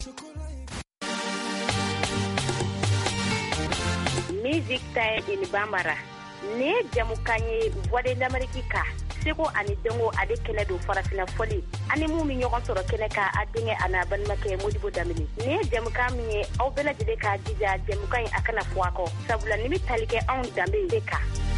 Music time in Bambara. Ne jamukanye voix de l'Amérique ka. Seko ani dongo ade kene do farafina foli. Ani mu mi ñogon soro kene ka adinge ana ban make Modibo Damini. Ne jamuka mi aw bela jide ka dija jamuka akana fuako. Sabula nimi talike on dambe deka.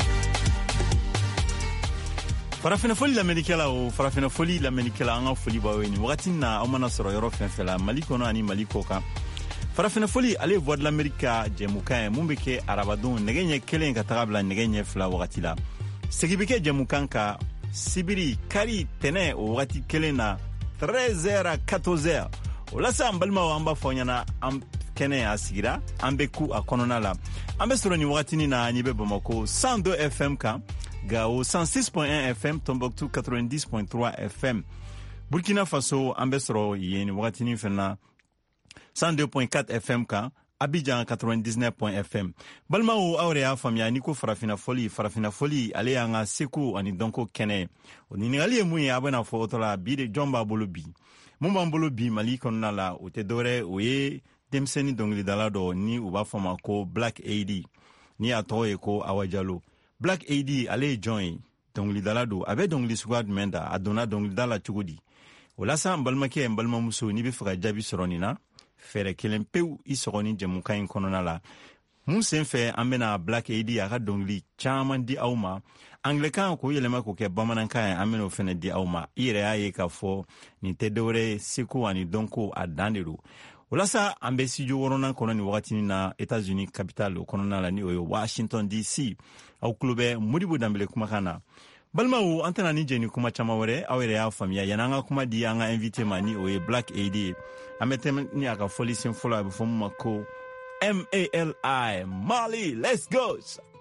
Farafina foli l'Américaine o farafina foli l'Américaine anga foli baweni. Wakati na amana soro yoro fenfela maliko no ani maliko ka. Farafina foli ale voix de l'Amérique jamuka mumbeke arabadon negenye kelen ka tagabla negenye fla wakati la. Segibike jamukan ka Sibiri kari tene o wakati kelen na 13h à 14h. O lasa ambalma wa amba fonyana am kene asigira ambe ku akonona la. Ambe soro ni wakati ni na nyibe Bamako 102 FM ka Gao 106.1 FM Tombouctou 90.3 FM. Burkina Faso ambe soro yeni wakati ni fena 102.4 FM ka Abidjan 99.fm. Balma o aurea famia niko farafina foli ale yanga seku ani donko kene. Oni ngali mu ya bana fo otola bi de jomba bolobi. Mumba bolobi mali konna la o te dore oye demseni dongli dalado ni uba fama ko Black AD. Ni atoye ko awajalo. Black AD ale join dongli dalado abe dongli squad menda adona dongli dala chugudi. Olasa mbalma ke mbalma muso ni be faka jabi soronina. Fere kelen peu isogoni jamuka in konona la. Mun senfe ambena Black AD aka dongli chaman di auma. Anglican ko yelema ko ke bamananka ameno fene di auma. Ire aye ka fo ni tedore siku ani donko adandiru. Olasa ambe sijo worona kono ni wakati na États-Unis capital konona la ni oyo Washington DC. Au klube Modibo Dambele kumakana. Balma ou antena ni jeni kuma chamawere awere ya famia yananga kuma di anga invité mani oye Black AD ametem ni aka foli sin fola before mako MALI Mali, let's go.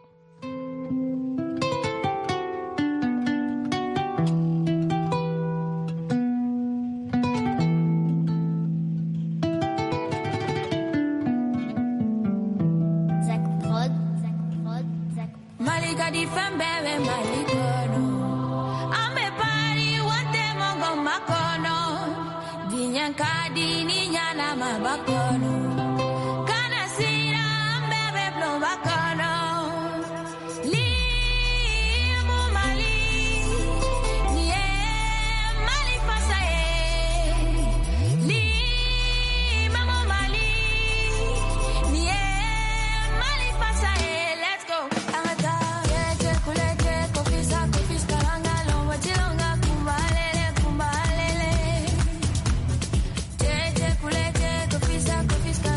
Malika di fembele malikono ame pari wante mongo makono dinyankadi ni nyana mabakono kana sira mbebe blo bakono limu mali nie mali pasae limu mali nie mali pasae. Let's go. Confisca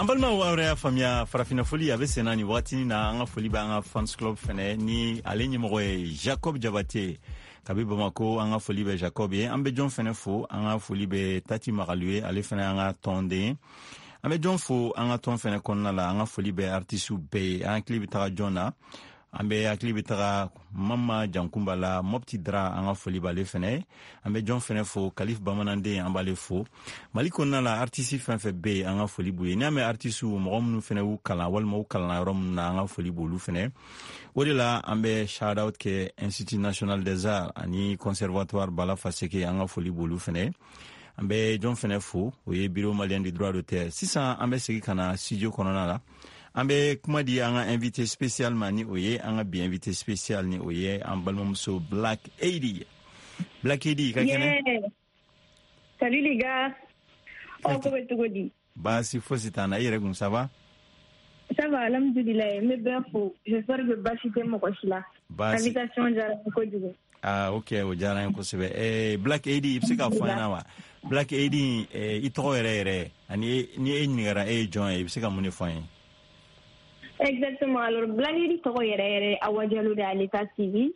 balma wawre ya famia farafina foli abe senani watini na anga foli ba anga fans club fene ni alenyi mo Jacob Jabate kabi Bamako anga foli be Jacob ye ambe John fene fo anga foli be Tati Magalue ale fene anga tonde ambe John fo anga ton fene konna la anga foli be artistu be anga klibi taga Jona ambe aklibi taga Mama Jankumba la Mopti Dra anga foli ba le fene ambe John fene fo Kalif Bamanande amba le fo maliko na la artiste fene be anga foli buye ni ame artiste mo fene wu kala wal mo kala rom na anga foli bolu fene odela ambe shout out ke Institut National des Arts ani Conservatoire Bala Faseke anga foli bolu fene ambe John fene fo oye bureau malien du droit d'auteur sisa ambe segi kana studio konona la ambe kuma di anga invité spécial mani oye anga bi invité spécial ni oye ambalmomso Black 80 ka kene salut les gars comment tu dis ba si fositana yere gum ça va alhamdulillah mais bien faux j'espère que bashite mo ko shila invitation jara ko digo ok o jara ko sebe Black 80 ipsika fana wa Black 80 itro ere ani ni ngara John ipsika muni fane. Exactement. Alors, Black Lady Toro yere awajalo de l'État civil.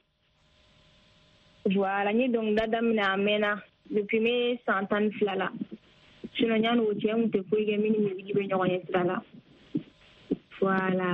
Voilà, ni donc dadam na amena depuis mes 100 ans flala. Sinon nyan wotie mu te fuige mini musique be nyonya flala. Voilà.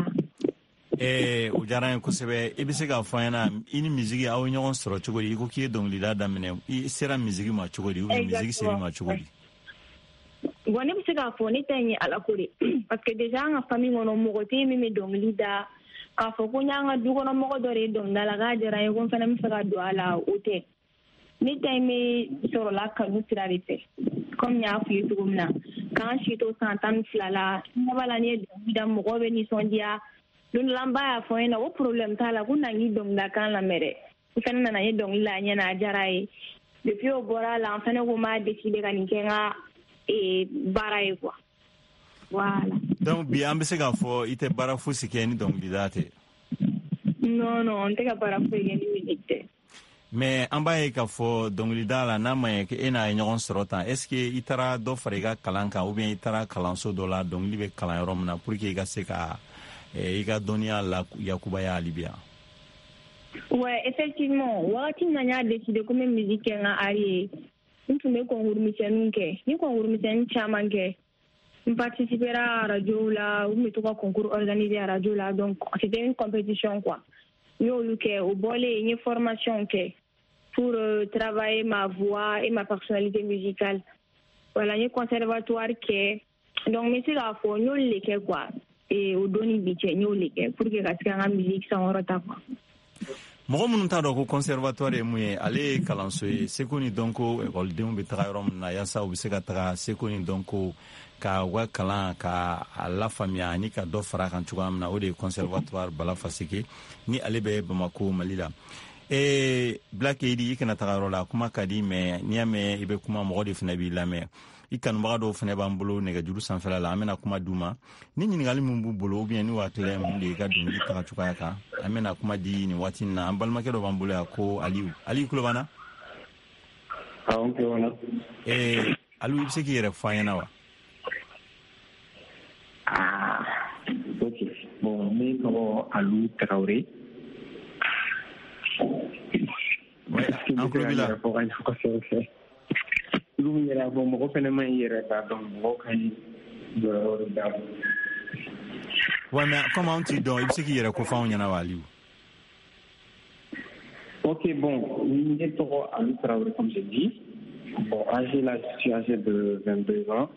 Ujara ko sebe ebisega fana ini musique awo nyon soro chogori ko ki donc li dadam ne i sera musique ma chogori ou musique seri ma chogori. Gwane bisika foni tenye ala kure parce que déjà en famille ngono mogote mimi dong lida ka foko nyanga dugo no mogo dore dong dala ga jara e gon fana mi saka do ala ote ni time soro la ka nutrarite comme nya fu yutu gumna kan shito santan flala ngabala ni lida mogo be ni sondia dun lamba ya fo ena o problem tala kunna ngi dong da kan la mere fana na ye dong la nya na jara e depuis o bora la fana go ma décider kan ngenga bara quoi. Voilà. Donc bi ambe se ga fo ite bara fu sikeni donc bidate. Non, on te ga bara fu yeni minute. Mais ambaye ka fo donc lidala na ma ke ena nyon sorota est-ce que itara do farega kalanka ou bien itara kalanso dola donc libe kalan romna pour que ga se ka iga donia la yakuba ya libya. Ouais, effectivement, wati nanya décider comme musique nga ari nous me concours missionke ni concours mission chamanke on participera à radio là ou me toka concours organisé à radio là donc c'était une compétition quoi nous luke au bolé une formation que pour travailler ma voix et ma personnalité musicale voilà un conservatoire que donc mais c'est la fois nous leke quoi et au doni biche nous leke pour que la musique sans retard quoi. Mɔgɔ minnu t'a dɔn ko conservatoire ye mun ye ale ye kalanso ye seko ni dɔnko ekɔlidenw bɛ taga yɔrɔ min na yaasa u bɛ se ka taga seko ni dɔnko ka u ka kalan ka a lafaamuya ani ka dɔ fara kan cogoya min na o de ye conservatoire Bala Faseke ni ale bɛ Bamako Mali la. Black Lady i kana taga yɔrɔ la kuma ka di mais n'i y'a mɛn i bɛ kuma mɔgɔ de fana b'i lamɛn i kanubaga dɔw fana b'an bolo nɛgɛjuru sanfɛla la an bɛna kuma d'u ma ni ɲininkali min b'u bolo ou bien ni hakili ye mun de ye i ka dɔnkili taga cogoya kan an bɛna kuma di nin waati in na an balimakɛ dɔ b'an bolo yan ko Aliyu kulo b'an na. Awɔ n kulo b'an na. Aliyu i bɛ se k'i yɛrɛ fɔ an ɲɛna wa. Ok bon ne tɔgɔ Aliyu Tarawele. an kulo b'i la. Lu yɛrɛ fɔ mɔgɔ fɛnɛ ma yɛrɛ k'a dɔn mɔgɔ ka ɲi jɔyɔrɔ d'a ma. Ouais, mais comme on t'y donne, il sait qu'il y a quoi faire en Yanawa. Ok, bon, il est trop à l'outre, comme j'ai dit. Bon, âgé là, je suis âgé de 22 ans.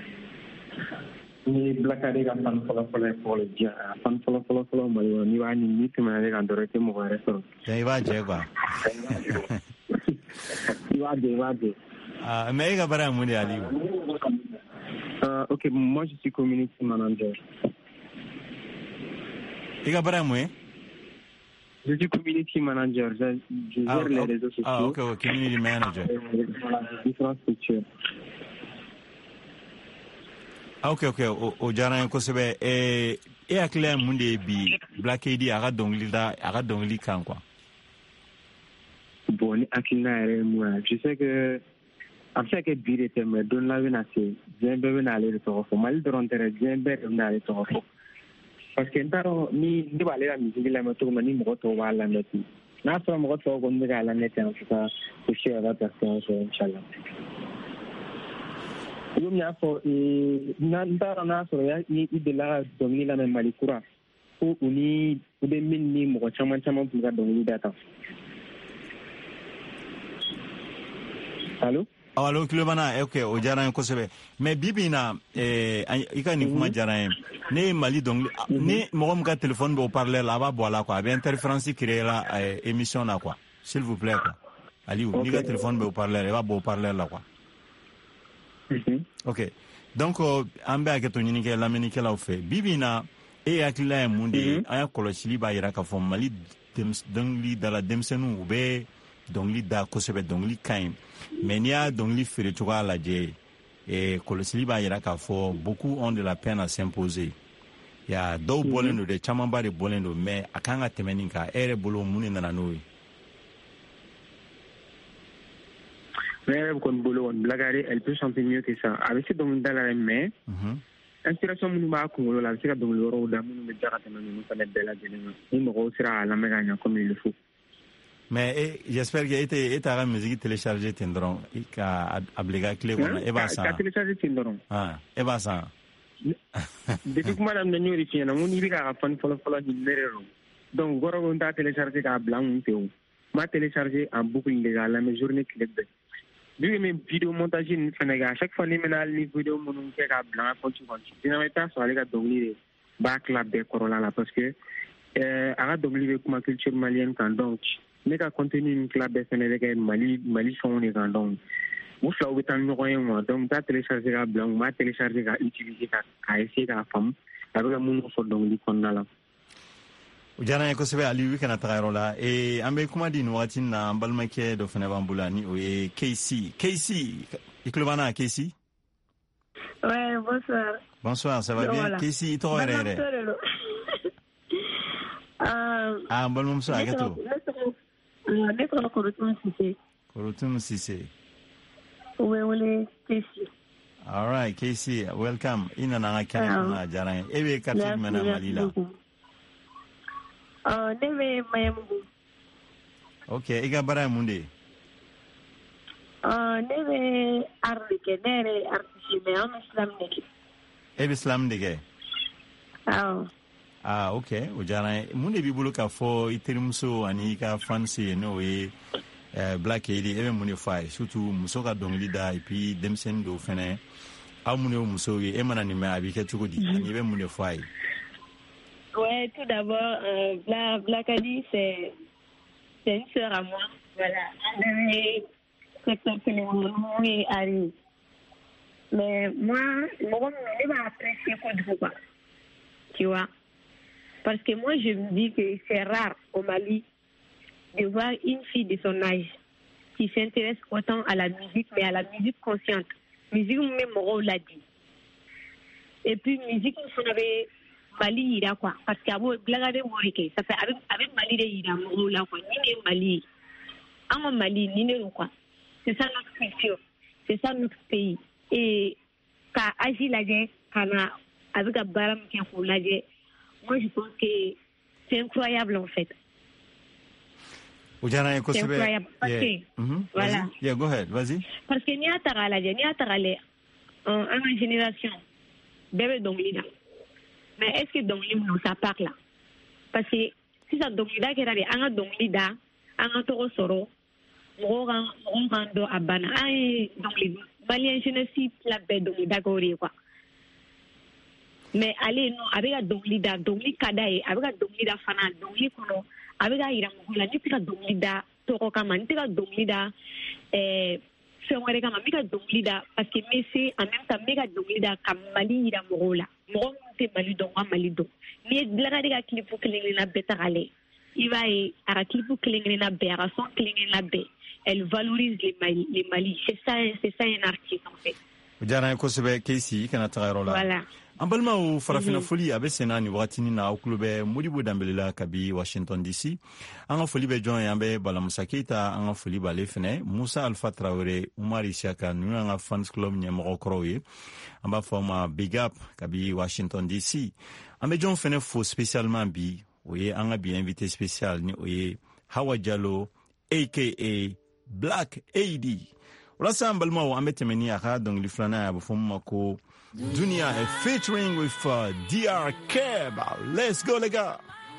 Ni Black Lady a fan pour le dire. Fan follow, mais ni va ni que m'a dit en doré mon restaurant. Il va dire quoi? Il va dire. Ah, mais il a pas mon Ali. Ok, moi je suis community manager. Il a pas moi? Je suis community manager. Je gère les réseaux sociaux. Ah, ok, community manager. Différentes structures. Ah, ok. O jara ko sebe akle munde bi Black Lady aga dongli kan quoi. Bon, akina moi, je sais que a bɛ se ka kɛ bi de tɛ mais don la bɛna se diɲɛ bɛɛ bɛna ale de tɔgɔ fɔ mali dɔrɔn tɛ dɛ diɲɛ bɛɛ de bɛna ale tɔgɔ fɔ parce que n t'a dɔn ni ne b'ale ka musique lamɛn cogo min ni mɔgɔ tɔw b'a lamɛn ten n'a sɔrɔ mɔgɔ tɔw kɔni bɛ k'a lamɛn ten en tout cas o si yɛrɛ personne sɔrɔ inchallah komi y'a fɔ n t'a dɔn n'a sɔrɔ i delila ka dɔnkili lamɛn mali kura ko u bɛ min ni mɔgɔ caman tun ka dɔnkili da tan allo Allo Kilobana ok o diyara n ye kosɛbɛ mais bibi na i ka nin kuma diyara n ye ne ye mali dɔnkili ni mɔgɔ min ka téléphone bɛ haut-parleur la a b'a bɔ a la quoi a bɛ interférence créer la émission na quoi s'il vous plaît quoi Aliou n'i ka téléphone bɛ haut-parleur i b'a bɔ haut-parleur la quoi ok donc an bɛ hakɛto ɲini kɛ lamɛnnikɛlaw fɛ bibi na e hakilila ye mun de ye an ya kɔlɔsili b'a jira k'a fɔ mali dɔnkili dala denmisɛnninw u bɛ dɔnkili da kosɛbɛ dɔnkili ka ɲi mais n'i y'a dɔnkili feere cogoya lajɛ kɔlɔsili b'a jira k'a fɔ beaucoup ont de la peine à s'imposer ya dɔw bɔlen don dɛ camanba de bɔlen don mais a kan ka tɛmɛ nin kan e yɛrɛ bolo mun de nana n'o ye ne yɛrɛ kɔni bolo kɔni Blagare elle peut chanter mieux que ça a bɛ se dɔnkili da la mais inspiration minnu b'a kunkolo la a bɛ se ka dɔnkili wɛrɛw da minnu bɛ ja ka tɛmɛ ninnu fana bɛɛ lajɛlen kan ni mɔgɔw sera a lamɛn ka ɲɛ comme il le faut mais j'espère que e t'a ka musique télécharger ten dɔrɔn i ka a bila i ka clé kɔnɔ e b'a san ka télécharger ten dɔrɔn e b'a san depuis kuma daminɛ n y'o de f'i ɲɛna n ko n'i bɛ k'a ka fani fɔlɔ ɲini ne de don donc kɔrɔ ko n t'a télécharger k'a bila n kun ten o n m'a télécharger en boucle de k'a lamɛn journée tile bɛɛ bi bɛ min vidéo montage ninnu fana kɛ à chaque fois ni n bɛna hali ni vidéo minnu kɛ k'a bila n ka compte kɔnɔ généralement i t'a sɔrɔ ale ka dɔnkili de b'a tila bɛɛ kɔrɔla la parce que a ka dɔnkili bɛ kuma culture malienne kan donc ne ka contenu ni tila bɛɛ fɛnɛ bɛ kɛ mali fɛnw de kan donc u filaw bɛ taa ɲɔgɔn ye ma donc t'a télécharger k'a bila n b'a télécharger k'a utiliser k'a essayer k'a faamu a bɛ ka minnu fɔ dɔnkili kɔnɔna la o diyara n ye kosɛbɛ Aliou i kana taga yɔrɔ la an bɛ kuma di nin wagati na an balimakɛ dɔ fɛnɛ b'an bolo ni o ye Keysi i tulo b'an na Keysi ouais bonsoir ça va bien Keysi i tɔgɔ yɛrɛ an balimamuso hakɛto ne tɔgɔ Korotum Sise u bɛ wele Keysi all right Keysi welcome i nana an ka kɛnɛ kɔnɔ a diyara n ye e bɛ quartier jumɛn na Mali la ne bɛ Mayamugu ok i ka baara ye mun de ye ne bɛ art de kɛ ne yɛrɛ ye artiste mais an bɛ slam de kɛ e bɛ slam de kɛ awɔ ok o diyara n ye mun de b'i bolo k'a fɔ i terimuso ani i ka fans ye n'o ye Black Eydi e bɛ mun de fɔ a ye surtout muso ka dɔnkili da et puis denmisɛnnin dɔw fɛnɛ aw minnu ye musow ye e mana nin mɛn a b'i kɛ cogo di ani i bɛ mun de fɔ a ye ouais tout d'abord Black Eydi c'est une sœur à moi voilà on est secteur kelen et Ari mais moi mɔgɔ min ne b'a apprécier kojugu quoi tu vois parce que moi je me dis que c'est rare au Mali de voir une fille de son âge qui s'intéresse autant à la musique, mais à la musique consciente. Musique même mɔgɔw l'a dit. Et puis musique fana bɛ Mali yira quoi, parce que a b'o Blagare b'o de kɛ, ça fait a bɛ Mali de yira mɔgɔw la quoi. Ni ne ye Mali ye, an ka Mali ni ne don quoi. C'est ça notre culture, c'est ça notre pays. Et ka âge lajɛ ka na a bɛ ka baara min kɛ k'o lajɛ, moi je pense que c'est incroyable en fait. C'est incroyable parce que voilà. Yeah, go ahead, vas-y. Parce que ni a taga lajɛ ni a taga lajɛ an ka génération bɛɛ bɛ dɔnkili da mais est-ce que dɔnkili minnu ça parle là parce que sisan dɔnkili da kɛra de an ka dɔnkili da an ka tɔgɔ sɔrɔ mɔgɔw kan dɔn a banna an ye dɔnkili maliyɛn jeunesse la bɛɛ dɔnkili da kɛw de ye quoi mais ale non a bɛ ka dɔnkili da dɔnkili ka d'a ye a bɛ ka dɔnkili da fana dɔnkili kɔnɔ a bɛ ka yira mɔgɔw la ne tɛ ka dɔnkili da tɔgɔ kama n tɛ ka dɔnkili da fɛn wɛrɛ kama n bɛ ka dɔnkili da parce que n bɛ se en même temps n bɛ ka dɔnkili da ka Mali yira mɔgɔw la mɔgɔ minnu tɛ Mali dɔn ka Mali dɔn n'i ye Blagare ka clip kelen-kelenna bɛɛ ta k'a lajɛ i b'a ye a ka clip kelen-kelenna bɛɛ a ka son kelen-kelenna bɛɛ elle valorise les Mali c'est ça un artiste en fait jara ko sebe kesi kana tagaro la voilà an balima o farafina foli a bɛ senna ni wagatini na aw kulo bɛ Modibo Dambele la kabi Washington DC an ka foli bɛ jɔn ye an bɛ Balamusa Keita an ka foli b'ale fɛnɛ Musa Alpha Traoré Umar Isiaka ninnu y'an ka fans club ɲɛmɔgɔ kɔrɔw ye an b'a fɔ ma big up kabi Washington DC an bɛ jɔn fɛnɛ fo spécialement bi o ye an ka bi invité spécial ni o ye Hawa Diallo aka Black AD walasa an balimaw an bɛ tɛmɛ ni a ka dɔnkili filanan a bɛ fɔ ma ko Dunia featuring with DR Keb. Let's go, les gars.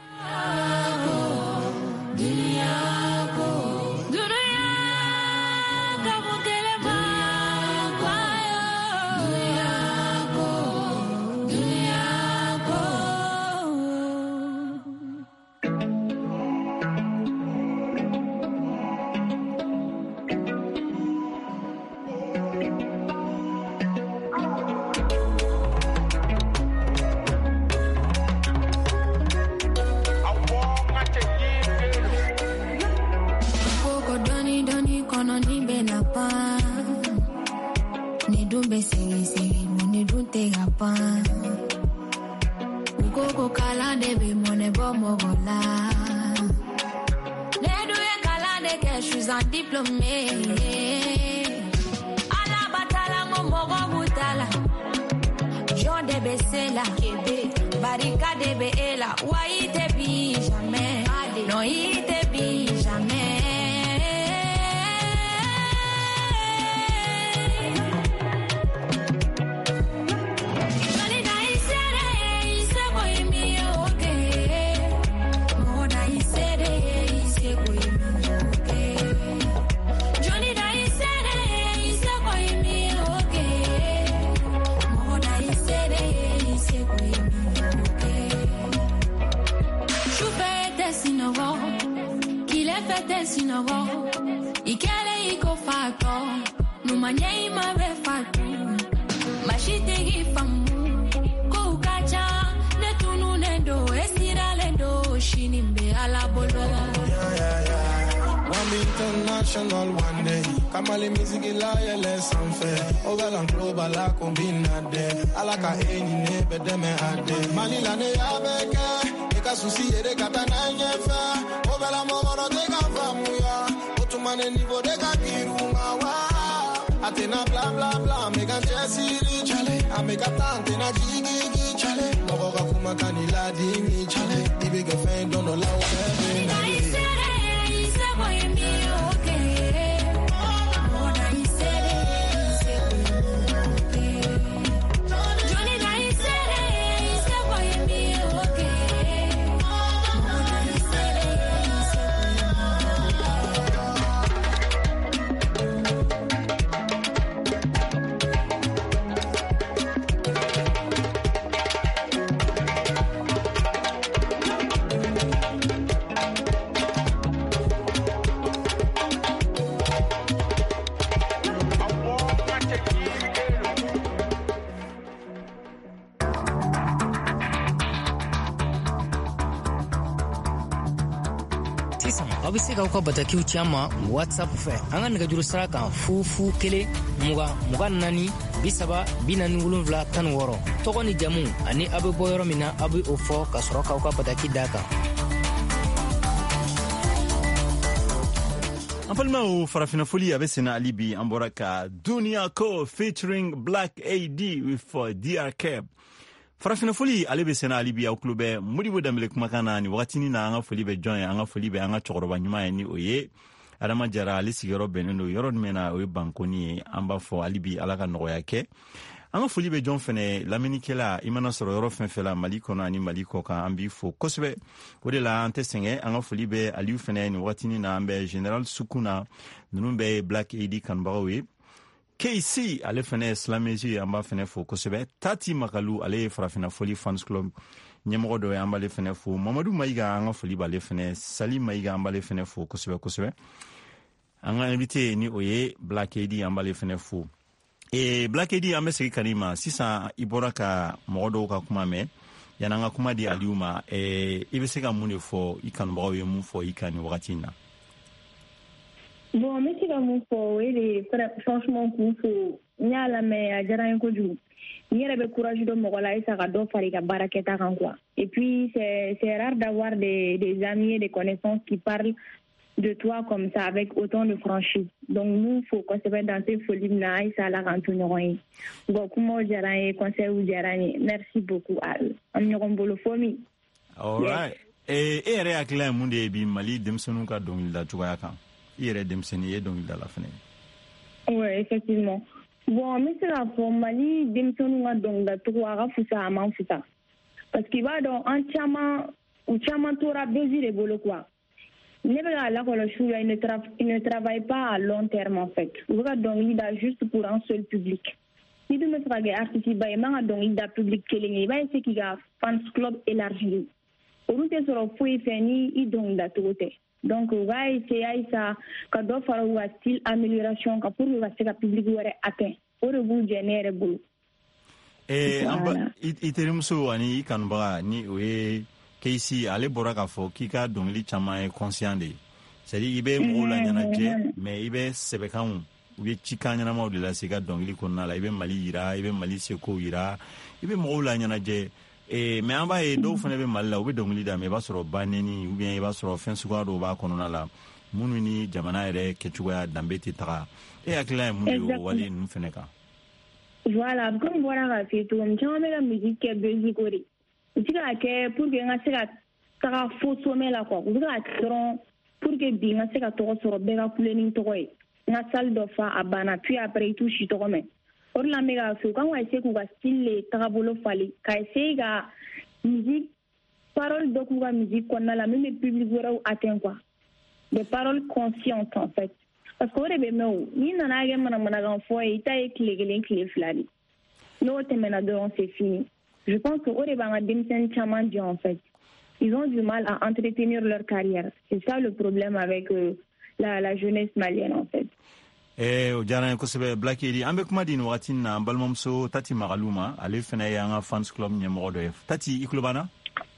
International one day, Kamali music ilaya lesanfe. Ogalan global la combina de. Alaka eni nebe deme ade. Manila ne abeke, eka susi ere katana nyefe. Obela momono deka famuya, otumane nivo deka kiruma wa. Atena bla bla bla, mega jesiri chale. Ameka tante na jigi chale. Mogoga kuma kanila dimi chale. Ibige fen dono la webe na ye. aw bɛ se k'aw ka batakiw ci an ma WhatsApp fɛ an ka nɛgɛjuru sira kan 0 1 20 40 47 16 tɔgɔ ni jamu ani aw bɛ bɔ yɔrɔ min na aw bɛ o fɔ ka sɔrɔ k'aw ka bataki d'a kan. an balimaw farafina foli a bɛ senna ali bi an bɔra ka Dunia ko featuring Black AD with DR Keb. farafina foli ale bɛ senna ali bi aw kulo bɛ Modibo Dambele kumakan na ni wagatini na an ka foli bɛ jɔn ye an ka foli bɛ an ka cɛkɔrɔba ɲuman ye ni o ye Adama Jara ale sigiyɔrɔ bɛnnen don yɔrɔ jumɛn na o ye Bankoni ye an b'a fɔ ali bi ala ka nɔgɔya kɛ an ka foli bɛ jɔn fɛnɛ lamɛnnikɛla i mana sɔrɔ yɔrɔ fɛn fɛn la Mali kɔnɔ ani Mali kɔ kan an b'i fo kosɛbɛ o de la an tɛ sɛgɛn an ka foli bɛ Aliyu fɛnɛ ni wagatini na an bɛ General Sukuna ninnu bɛɛ ye Black AD kanubagaw ye KC ale fɛnɛ silamɛji an b'a fɛnɛ fo kosɛbɛ Tati Makalu ale ye farafina foli fans club ɲɛmɔgɔ dɔ ye an b'ale fɛnɛ fo Mamadu Mayiga an ka foli b'ale fɛnɛ Sali Mayiga an b'ale fɛnɛ fo kosɛbɛ kosɛbɛ an ka invité ni o ye Black AD an b'ale fɛnɛ fo Black AD an bɛ segin ka di ma sisan i bɔra ka mɔgɔ dɔw ka kuma mɛn yan'an ka kuma di Aliyu ma i bɛ se ka mun de fɔ i kanubagaw ye mun fɔ i kan ni wagati in na bon n bɛ se bɛ mun fɔ o ye de franchement k'u fo n y'a lamɛn a diyara n ye kojugu n yɛrɛ bɛ courage dɔ mɔgɔ la halisa ka dɔ fara i ka baarakɛta kan quoi et puis c'est rare d'avoir des amis et des connaissances qui parlent de toi comme ça avec autant de franchise donc nous faut kosɛbɛ dans ces folies na halisa ala k'an to ɲɔgɔn ye bon kumaw diyara n ye conseils diyara n ye merci beaucoup an ɲɔgɔn bolo fo min. All right. E yɛrɛ hakilila ye mun de ye bi Mali denmisɛnninw ka dɔnkilida cogoya kan i yɛrɛ denmisɛnnin ye dɔnkilida la fɛnɛ. Oui effectivement bon n bɛ se k'a fɔ Mali denmisɛnninw ka dɔnkilida cogo a ka fusa a man fusa parce que i b'a dɔn an caman tora bezi de bolo quoi ne bɛ k'a lakɔlɔsi la ils ne travaillent pas à long terme en fait u bɛ ka dɔnkili da juste pour un seul public ni dun bɛ fɛ ka kɛ artiste ba ye i man ka dɔnkili da public kelen ye i b'a essayer k'i ka fans club élargir olu tɛ sɔrɔ foyi fɛ ni i dɔnkilida cogo tɛ donc u b'a essayer halisa ka dɔ fara u ka style amélioration kan pour que u ka se ka public wɛrɛ atteint o de b'u jɛ ne yɛrɛ bolo. I terimuso ani i kanubaga ni o ye Keysi ale bɔra k'a fɔ k'i ka dɔnkili caman ye conscient de ye c'est-à-dire i bɛ mɔgɔw la ɲɛnajɛ mais i bɛ sɛbɛkanw u ye cikan ɲɛnamaw de lase i ka dɔnkili kɔnɔna la i bɛ Mali yira i bɛ Mali sekow yira i bɛ mɔgɔw la ɲɛnajɛ mais an b'a ye dɔw fana bɛ Mali la u bɛ dɔnkili da mais i b'a sɔrɔ ba nɛni ou bien i b'a sɔrɔ fɛn suguya dɔw b'a kɔnɔna la minnu ni jamana yɛrɛ kɛcogoya danbe tɛ taga e hakilila ye mun de ye o wale ninnu fana kan. Voilà comme bɔra k'a f'i ye cogo min caman bɛ ka musique kɛ Belgique o de u tɛ k'a kɛ pour que n ka se ka taga fo sommet la quoi u bɛ k'a kɛ dɔrɔn pour que bi n ka se ka tɔgɔ sɔrɔ bɛɛ ka kule ni tɔgɔ ye n ka salle dɔ fa a banna puis après i t'u si tɔgɔ mɛn o de la n bɛ k'a f'i ye u kan ka essayer k'u ka style le tagabolo falen ka essayer ka musique parole dɔ k'u ka musique kɔnɔna la min bɛ public wɛrɛw atteint quoi des paroles conscientes en fait parce que o de bɛ mɛn o n'i nana kɛ manamanakan fɔ ye i ta ye tile kelen tile fila de n'o tɛmɛna dɔrɔn c'est fini. Je pense que au début, en fait, ils ont du mal à entretenir leur carrière. C'est ça le problème avec la jeunesse malienne, en fait. O diyara n ye kosɛbɛ Black Edi an bɛ kuma di nin wagati na an balimamuso Tati Magaluma ale fana ye an ka fans club ɲɛmɔgɔ dɔ ye Tati i tulo b'an na.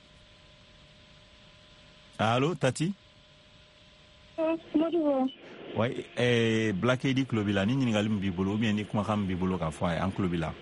Allo Tati. Bonjour. Oui Black Edi tulo b'i la ni ɲininkali min b'i bolo ou bien ni kumakan min b'i bolo k'a fɔ a ye an tulo b'i la.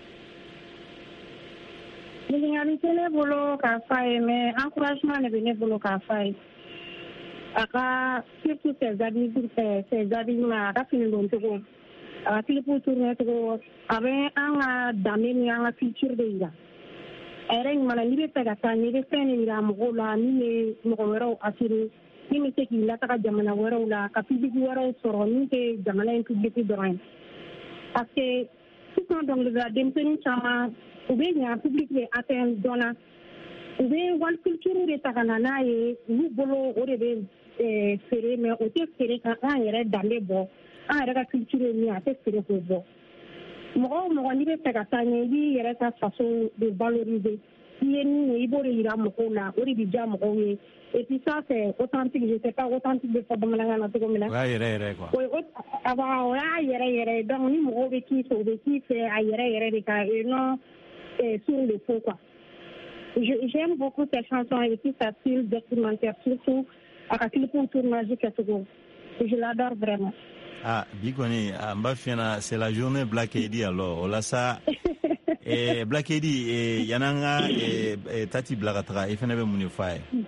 Ɲininkali tɛ ne bolo k'a f'a ye mais encouragement de bɛ ne bolo k'a f'a ye a ka surtout ses habits ma a ka fini don cogo a ka clip tourner cogo a bɛ an ka danbe ni an ka culture de yira a yɛrɛ ɲuman n'i bɛ fɛ ka taa ɲɛ i bɛ fɛn de yira mɔgɔw la min bɛ mɔgɔ wɛrɛw attirer min bɛ se k'i lataga jamana wɛrɛw la ka public wɛrɛw sɔrɔ min tɛ jamana in public dɔrɔn ye parce que sisan dɔnkilidala denmisɛnnin caman u bɛ ɲa public bɛ atteint dɔ la u bɛ wali culture de ta ka na n'a ye olu bolo o de bɛ feere mais o tɛ feere ka an yɛrɛ danbe bɔ an yɛrɛ ka culture ye min a tɛ feere k'o bɔ mɔgɔ o mɔgɔ n'i bɛ fɛ ka taa ɲɛ i b'i yɛrɛ ka faso de valoriser i ye min ye i b'o de yira mɔgɔw la o de bɛ diya mɔgɔw ye et puis ça c'est authentique je sais pas authentique bɛ fɔ bamanankan na cogo min na. O y'a yɛrɛ yɛrɛ quoi. O y'a yɛrɛ yɛrɛ donc ni mɔgɔw bɛ k'i fɛ u bɛ k'i fɛ a yɛrɛ yɛrɛ de ka et non sur le faux quoi. J'aime beaucoup ces chansons et puis sa style documentaire surtout à la clip tournage kɛcogo je l'adore vraiment. Ah bi kɔni n b'a f'i ɲɛna c'est la journée Black Edi alors o la sa Black Edi yan'an ka Tati bila ka taga i fana bɛ mun de f'a ye.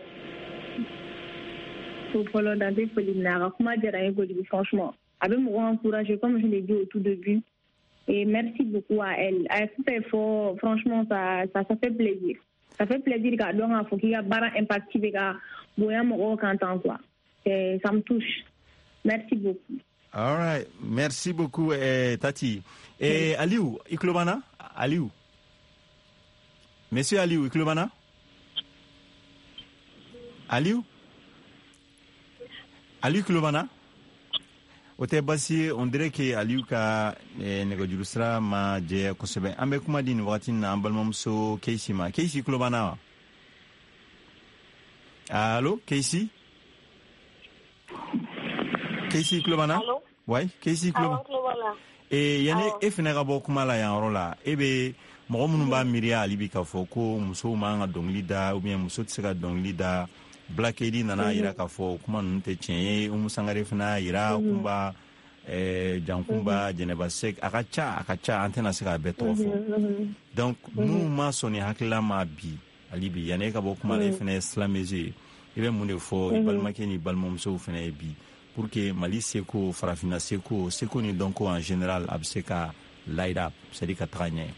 Fɔlɔ dan tɛ foli min na a ka kuma diyara n ye kojugu franchement a bɛ mɔgɔ encourager comme je l'ai dit au tout début et merci beaucoup à elle a fait fort franchement ça fait plaisir. Ça fait plaisir k'a dɔn k'a fɔ k'i ka baara impact bɛ ka bonya mɔgɔw kan tan quoi ça me touche merci beaucoup. All right merci beaucoup Tati Aliou i tulo b'an na Aliou monsieur Aliou i tulo b'an na Aliou tulo b'an na o tɛ basi ye on dirait que Aliou ka nɛgɛjuru sira ma jɛya kosɛbɛ an bɛ kuma di nin wagati na an balimamuso Keysi ma Keysi tulo b'an na wa allo Keysi tulo b'an na oui Keysi tulo b'an na yanni e fana ka bɔ kuma la yan yɔrɔ la e bɛ mɔgɔ minnu b'a miiriya hali bi k'a fɔ ko musow man ka dɔnkili da ou bien muso tɛ se ka dɔnkili da Black Edi nana yira k'a fɔ kuma ninnu tɛ tiɲɛ ye Umu Sangare fana yira kunba Jankumba Jeneba Sek akacha an tɛna se k'a bɛɛ tɔgɔ fɔ donc n'u ma sɔn hakilila ma bi ali bi yanni ka bɔ kuma la i fɛnɛ ye silamɛzi i bɛ mun de fɔ i balimakɛ ni balimamusow fɛnɛ ye bi pour que Mali seko farafina seko ni dɔnko en général a bɛ se ka light up c'est à dire ka taga ɲɛ.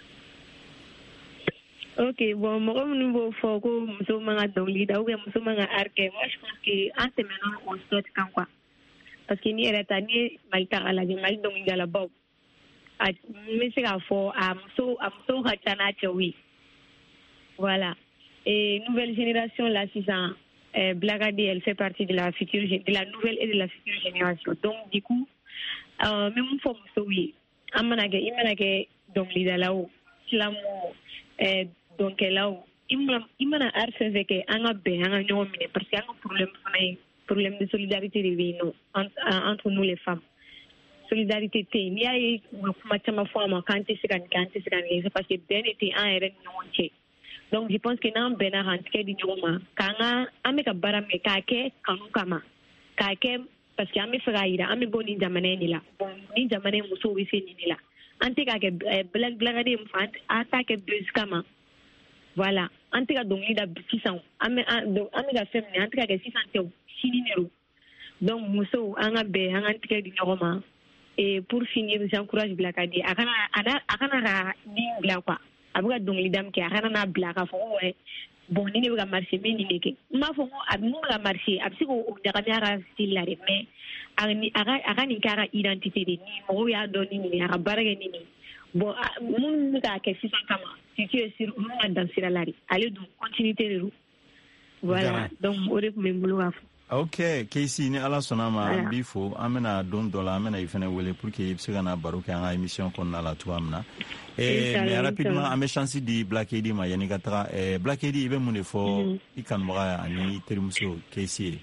Ok, bon, mɔgɔ minnu b'o fɔ ko muso man ka dɔnkili da ou bien muso man ka art kɛ, moi je pense que an tɛmɛna o stade kan quoi. Parce que ni yɛrɛ ta ni ye Mali ta k'a lajɛ Mali dɔnkilidalabaw n bɛ se k'a fɔ a muso ka ca n'a cɛw ye. Voilà. Et nouvelle génération là sisan Blacadi elle fait partie de la nouvelle et de la future génération. Donc du coup même mun fɔ musow ye i mana kɛ dɔnkilidala o silamɛ o dɔnkɛlaw i mana art fɛn fɛn kɛ an ka bɛn an ka ɲɔgɔn minɛ parce que an ka problème fana ye problème de solidarité de bɛ yen nɔ entre nous les femmes. Solidarité tɛ yen n'i y'a ye u bɛ kuma caman fɔ a ma k'an tɛ se ka nin kɛ c'est parce que bɛn de tɛ an yɛrɛ ni ɲɔgɔn cɛ. Donc je pense que n'an bɛnna k'an tigɛ di ɲɔgɔn ma an bɛ ka baara min k'a kɛ kanu kama k'a kɛ parce que an bɛ fɛ k'a jira an bɛ bɔ nin jamana in de la bon nin jamana in musow bɛ se nin de la an tɛ k'a kɛ Blacadi min fɔ an t'a kɛ buzz kama voilà an tɛ ka dɔnkili da sisan an bɛ ka fɛn minɛ an tɛ ka kɛ sisan tɛ sini de don donc musow an ka bɛn an ka tigɛ di ɲɔgɔn ma et pour finir j'encourage Blacadi a kana ka din bila quoi a bɛ ka dɔnkili da min kɛ a kana n'a bila k'a fɔ ko bon ni ne bɛ ka marché bɛ nin de kɛ n b'a fɔ ko a mun bɛ ka marché a bɛ se k'o ɲagami a ka style la dɛ mais a ka nin kɛ a ka identité de ni mɔgɔw y'a dɔn ni nin ye a ka baara kɛ ni nin bon mun bɛ k'a kɛ sisan kama si tu es sûr olu ka dan sira la de ale dun continuité de don voilà donc o de tun bɛ n bolo k'a fɔ. Ok, Casey, ni ala sɔnna ma an b'i fo an bɛna don dɔ la an bɛna i fɛnɛ wele pour que i bɛ se ka na baro kɛ an ka émission kɔnɔna la cogoya min na mais rapidement an bɛ chance di Blacadi ma yanni ka taga Blacadi i bɛ mun de fɔ i kanubaga ani terimuso Casey ye.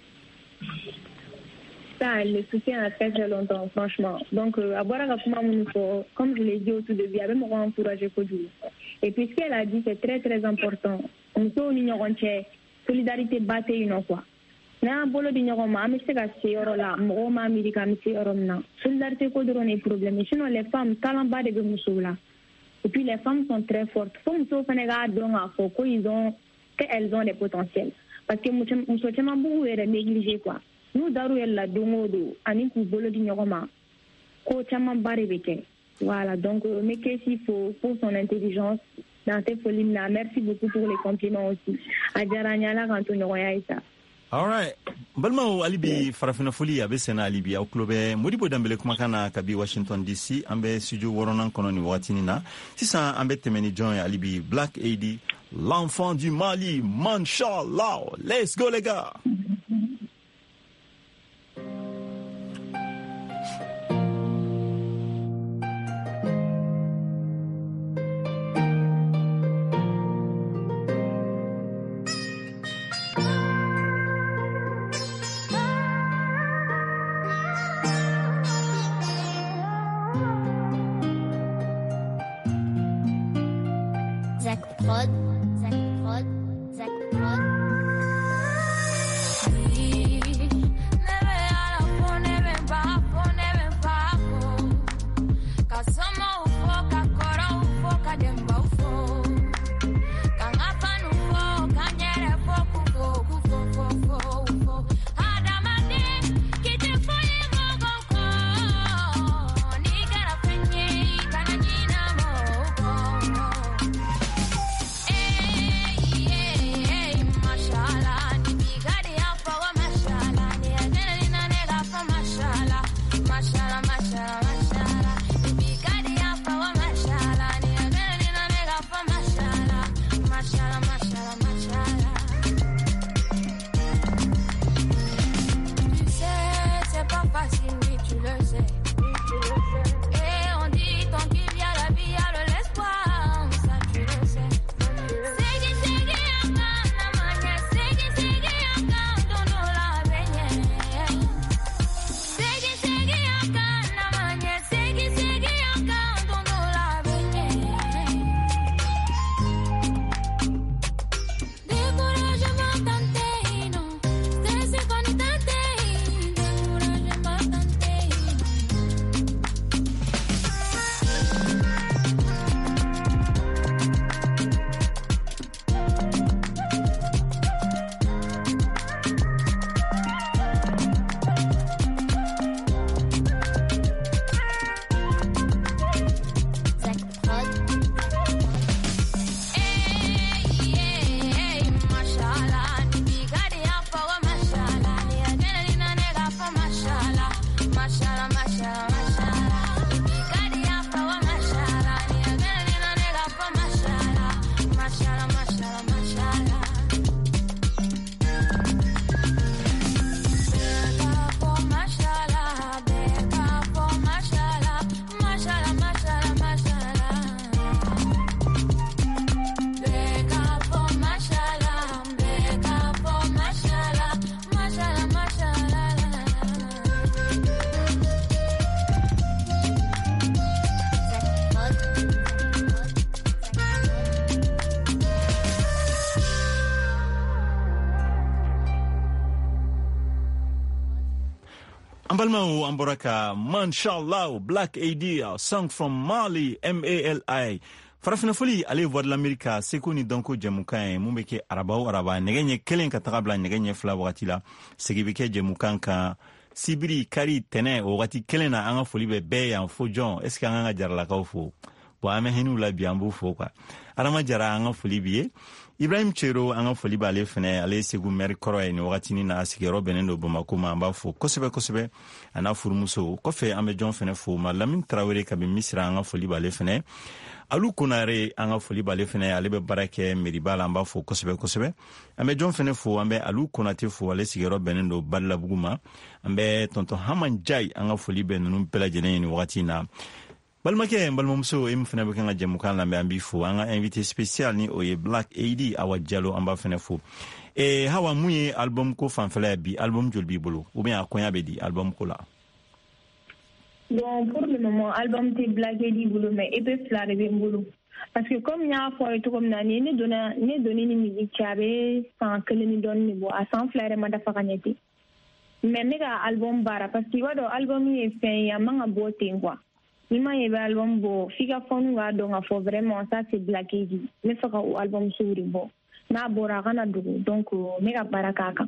Ça, le soutien a très très longtemps, franchement. Donc, à boire à comme je l'ai dit au tout début, il y avait mon encouragé pour lui. Et puis, ce qu'elle a dit, c'est très très important. On peut unir entière, solidarité batte une fois. N'a bolo di ɲɔgɔn ma an bɛ se ka se yɔrɔ la mɔgɔw m'a miiri k'an bɛ se yɔrɔ min na solidarité ko dɔrɔn de ye problème sinon les femmes talent ba de bɛ musow la et puis les femmes sont très fortes fo musow fana k'a dɔn k'a fɔ ko qu'elles ont des potentiels parce que muso caman b'u yɛrɛ négliger quoi n'u dar'u yɛrɛ la don o don ani k'u bolo di ɲɔgɔn ma ko caman ba de bɛ kɛ voilà donc mais Casey pour son intelligence dans ces folies là merci beaucoup pour les compliments aussi a diyara n ye ala k'an to ɲɔgɔnya ye sa. All right. Balimaw hali bi farafina foli a bɛ senna hali bi aw tulo bɛ Modibo Danbele kumakan na kabi Washington DC an bɛ studio 6nan kɔnɔ nin wagatinin na sisan an bɛ tɛmɛ ni jɔn ye hali bi Blacadi l'enfant du Mali Manshallah let's go les gars. Ambalmao Amboraka, Manshallah, Black AD, song from Mali, MALI. Farafina foli ale voix de l'Amérique seko ni donko jemukan mumeke araba negenye kelen katakabla negenye fla wakati la segibeke jemukan ka sibiri kari tene wakati kelen na anga foli be ya fojon est-ce que anga jarla ka fo bo ame henu la biambu fo kwa arama jara anga foli biye Ibrahim Chero anga foli ba le fene ale segu mer koro ni wakati ni na asigero benendo Bamako mamba fo kosebe ana furmuso kofe ame jon fene fo Lamin Traoré kabi misra anga foli ba le fene alu kunare anga foli bale fene ale be barake miribala amba fo kosebe ambe jon fene fo ambe alu kunate fo ale sigero benendo balla buguma ambe tonton Haman Jai anga foli benunu pela jene ni wakati na balmake balmomso em fene be kanga jemukan lambe ambi fo anga invité spécial ni oye Black AD awa Diallo amba fene fo hawa muye album ko fanfela bi album jolbi bolo ou bien akonya be di album ko la. Bon, pour le moment, album de Black AD boulot, mais et puis flare bien boulot. Parce que comme il y a fois et tout comme n'année, ne donner une musique qui avait sans que nous donne niveau à sans flare mada fakaneti. Mais méga album bara parce que wado album est fait ya manga beauté quoi. Nima yebe album bo fika fonu ga donc faut vraiment ça c'est Black AD. Mais faut que album souri bo. Na bora kana dugu donc méga barakaka.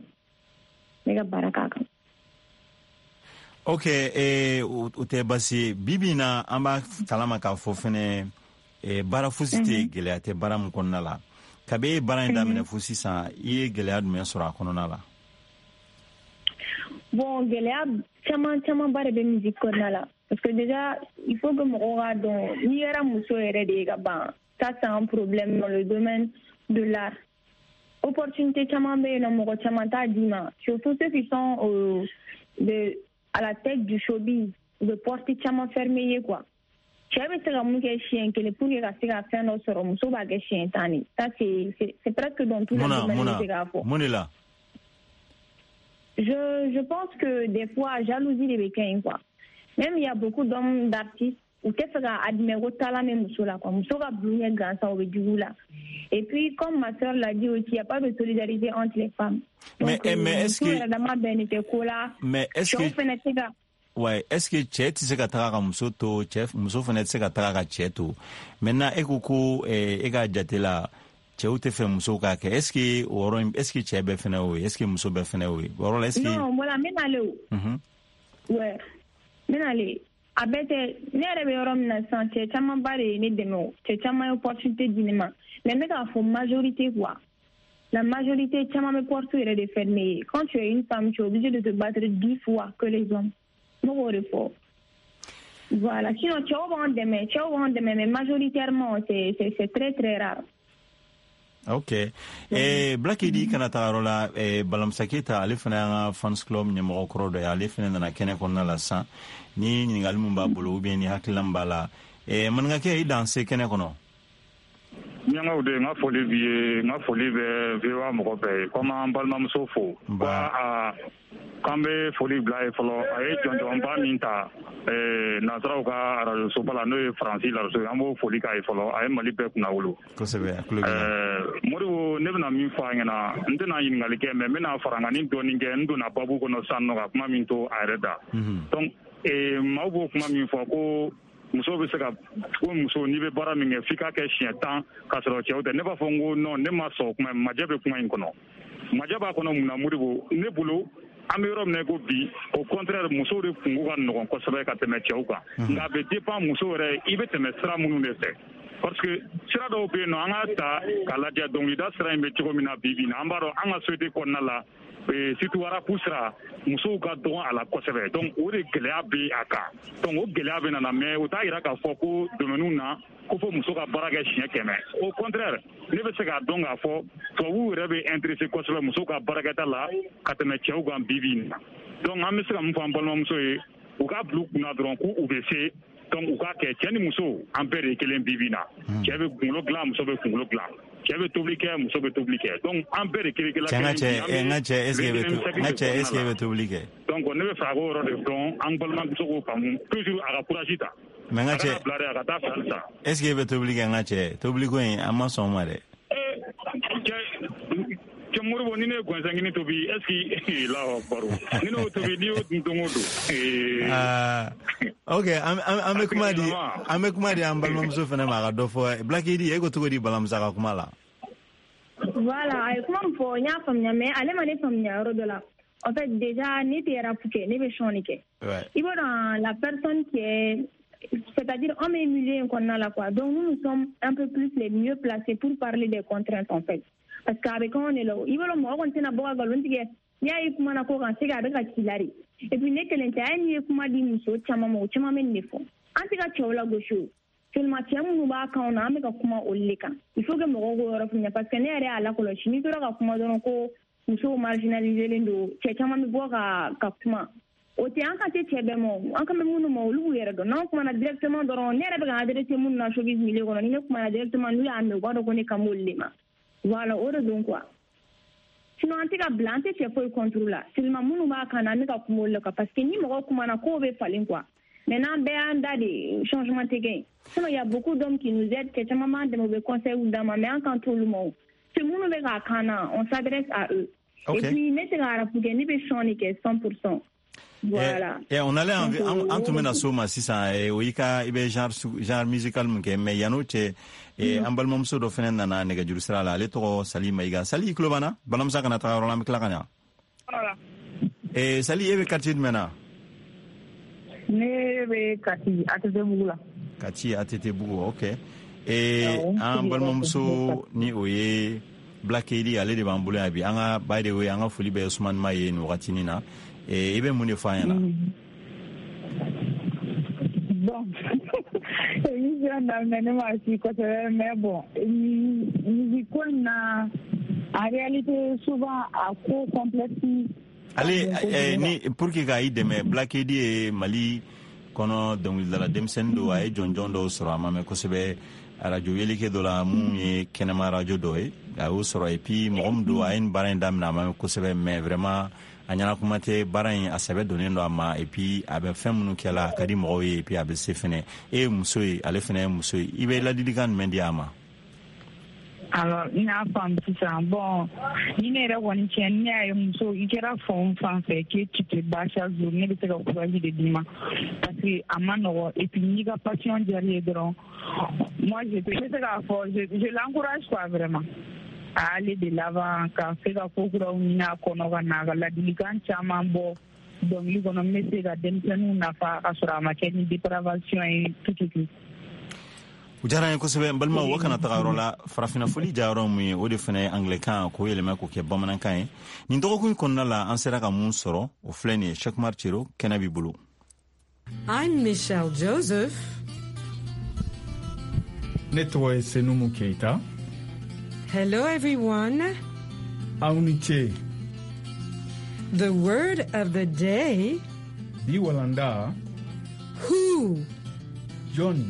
Ok, ute basi bibina amba talama ka fo fene bara fusite gelea te bara mkonna la kabe bara inda mene fusisa iye gelea dume sura konona la. Bon, gelea chama bare be musique konna la parce que déjà il faut que mon aura donc ni era muso ere de gaba ça c'est un problème dans le domaine de l'art. Opportunité chama be no mo chama ta dima surtout ceux qui sont à la tête du showbiz, de porter chama fermé quoi. J'avais ce que mon chien que les poules restent à faire nos sorts, mon sauve à chien tani. Ça c'est presque dans tous les domaines de gafo. Monela. Je pense que des fois jalousie les béquins quoi. Même il y a beaucoup d'hommes d'artistes où tu fais admirer talent même musola quoi. Musola blonde grand ça au du là. Et puis comme ma sœur l'a dit aussi, il n'y a pas de solidarité entre les femmes. Donc, mais est-ce que ouais, est-ce que chet se katara musoto chef muso fene se katara cheto maintenant ekoko ega jatela cheute fe muso ka ke est-ce que oro est-ce que chebe fene o est-ce que muso be fene o oro est-ce que non voilà menale ouais menale abete nere be oro na santé chama bare ni demo chama opportunité d'inema mais mega faut majorité quoi. La majorité chama me porte est de fermer. Quand tu es une femme, tu es obligé de te battre 10 fois que les hommes. Non, voilà. Sinon, tu as au mais majoritairement, c'est très très rare. Ok. Black AD kanata rola balam saketa ale fana fans club nyamo krodo ya ale fana na kene konna la sa ni ngalmu babulo bien ni hakilamba la man ngake danser kene kono. Nyanga ude nga foli be vewa mo be koma balma msofo ba kambe foli blay folo ay jonjo mba minta na trauka radio sopala no français la so ambo foli kay folo ay mali be kuna wulu ko sebe modu nebna mi fa ngana ndena yin ngali ke me na faranga ni do ninge ndo na babu ko no sanno ga kuma minto areda donc mawbo kuma mi fa ko muso be se ka ko muso ni be bara min fika ke chien tan ka soro che o de ne ba fongo no ne ma so kuma majabe kuma in kono majaba kono muna muribo ne bulo amirom ne go bi au contraire muso de fungo ga no ko sebe ka teme che o ka nga be dépend muso re ibe teme sra munu ne se parce que sira do be no anga ta kala dia donc ida sra imbe chiko mina bibi na ambaro anga souhaité ko na la surtout wara pusra muso ka don ala kosebe donc o de gɛlɛya be aka donc o gɛlɛya be na mais o ta ira ka fɔ ko domaine na ko fo muso ka baara kɛ siɲɛ 100 au contraire ne bɛ se ka dɔn k'a fɔ tubabu yɛrɛ bɛ intéressé kosɛbɛ muso ka baarakɛta la ka tɛmɛ cɛw kan bibi na donc an bɛ se ka mun fɔ an balimamuso ye u ka bila u kunna dɔrɔn ko u bɛ se donc u ka kɛ cɛ ni muso an bɛɛ de kelen bibi na cɛ bɛ kunkolo dilan muso bɛ kunkolo dilan cɛ bɛ tobili kɛ muso bɛ tobili kɛ donc an bɛɛ de kelen kelen nga cɛ est-ce que bɛ tobili kɛ donc ne bɛ fɛ a ko yɔrɔ de dɔn an balimamuso k'o faamu toujours a ka courage ta mais nga cɛ a ka taa fɛn sa est-ce que bɛ tobili kɛ nga cɛ tobili ko in an ma sɔn ma dɛ cɛ murbo ni ne ko sangini to bi eski la baro ni no to bi dio ndongodo okay ame kumadi ambalma muso fana ma ga do fo Black Idi ego to di balam saka kumala voilà ay kuma fo nya famnya mais ale mane famnya rodola en fait déjà ni te rappuke ni be chonike il va dans la personne qui est, c'est-à-dire on est milieu qu'on a là quoi, donc nous sommes un peu plus les mieux placés pour parler des contraintes en fait, parce qu'avec on est là il va le mo on tena boga galontige ya yi kuma na ko kan siga daga kilari et puis ne kelen ta ni kuma di muso chama men ne fo antika chola gosho seulement tiamu ba ka on ame ka kuma olika il faut que mo go ro funya parce que ne ari ala ko lo chini to ka kuma don ko muso marginalisé lendo chama mi boga ka kuma o te an ka te chebe mo an ka munu mo lu yere do non kuma na directement doron ne rebe ga adresse mun na showbiz milieu ko ni ne kuma na directement nu ya me godo ko ne kamullima voilà ora donc quoi sinon antika blante che foi contrôle seulement munu ba kana ne ka kumulla ka parce que ni mo kuma na ko be falin quoi maintenant be anda de changement te gain sinon il y a beaucoup d'hommes qui nous aident que maman de mauvais conseils ou dans mais en quand tout le monde tout munu be ga kana on s'adresse à eux et puis ne te gara pour gagner be chonique 100%. Voilà. Et on allait en tout mena soma sisa e wika ibe genre musical mke me yanoche e ambal momso do fenen na nega jurusra la le to Salima iga sali klobana balam sa kana ta rola mikla kanya voilà e sali ebe quartier mena ne be kati atete bugula kati atete bugu okay e ambal momso ni oye Black Idi ale de bambule abi anga by the way anga fuli be Usman Maye no watini na e ibe mune fayana bon il y a un élément qui côté mais bon il na en réalité souvent à co complexe ale ni pour que ga ideme Black Idi e Mali kono donc la demsendo ay jonjondo sura mame ko sebe radio yelike do la mu e kenema radio do e a usro et puis mom do ay barin dam na mame ko sebe mais vraiment anyana kumate baran asabe donendo ama et puis abe femunu kala kadi mo et puis abe sefene e musoi ale fene musoi ibe la didigan mendiama alors ina fam ça bon ina ra woni chen ya muso ikera fon français que tu te bâches journée de la courage de dima parce que amano et puis ni ga passion derrière dron moi je l'encourage quoi vraiment à aller de l'avant car c'est la programme na kono na la diligan chama bo donc li kono messe ga demsenu na fa asura ma keni dépravation et tout ujara ko sebe balma wakana tagarola farafina foli jaro mu o de fene anglican ko yelema ko ke bamanan kan ni dogo kun konna la ansera ka mun soro o fleni chaque martiro kenabi bulu. I'm Michelle Joseph. Nettoy Senumu Keita. Hello everyone. Auniche. The word of the day. Biwalanda. Who. Johnny.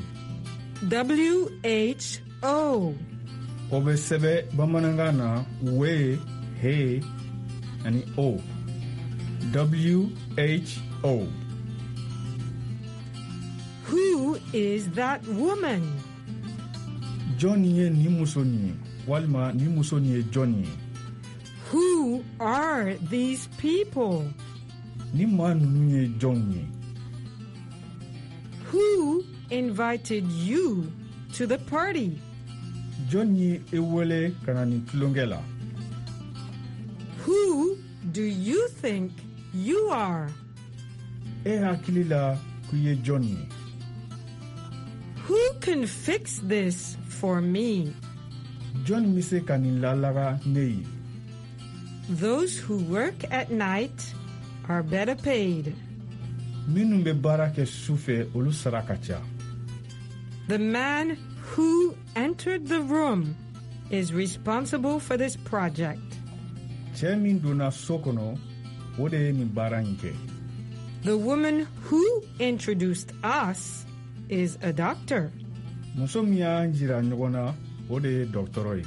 WHO. Obesebe bamanangana we he ani o. WHO. Who is that woman? Johnny ni musoni. Walma ni musoni Johnny. Who are these people? Ni manu Johnny. Who invited you to the party? Johnny ewele kanani tulongela. Who do you think you are? Hakilila kuye Johnny. Who can fix this for me? John mise kanilalaga nei. Those who work at night are better paid. Minumbe barake sufe olu sarakacha. The man who entered the room is responsible for this project. Chemin duna sokono ode ni baranke. The woman who introduced us is a doctor. Musomia njira nyogona ode doctoroi.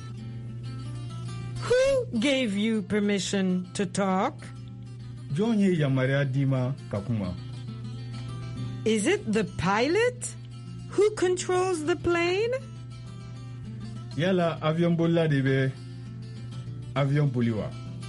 Who gave you permission to talk? Jonye yamaria dima kakuma. Is it the pilot who controls the plane? Yala avion bola debe avion boli wa.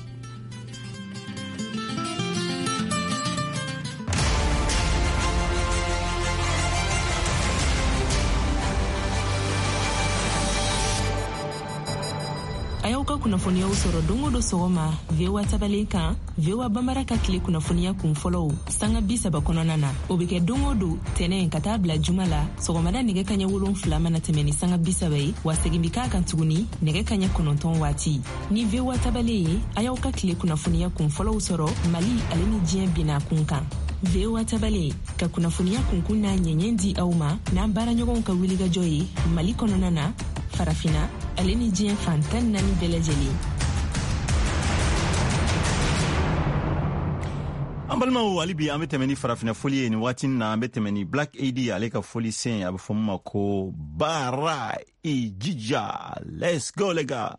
Ayauka kunafonia usoro dongo do sogoma vewa tabale kan vewa bambara ka kile kunafonia kun follow sanga bisa bakonana obike dongo do tene kata bla jumala sogomada nege kanya wolon flama na temeni sanga bisa bai wasegimbika kan tuguni nege kanya kononton wati ni vewa tabale ayauka kile kunafonia kun follow usoro mali aleni jien bina kunkan vewa tabale ka kunafonia kunkuna nyenyendi auma na bara nyogon ka wiliga joyi mali kononana farafina aleni jien fantan nani belajeli ambalma alibi ametemeni farafina folie ni watin na ametemeni Black AD aleka folie sen abafoma ko bara ijija. Let's go lega.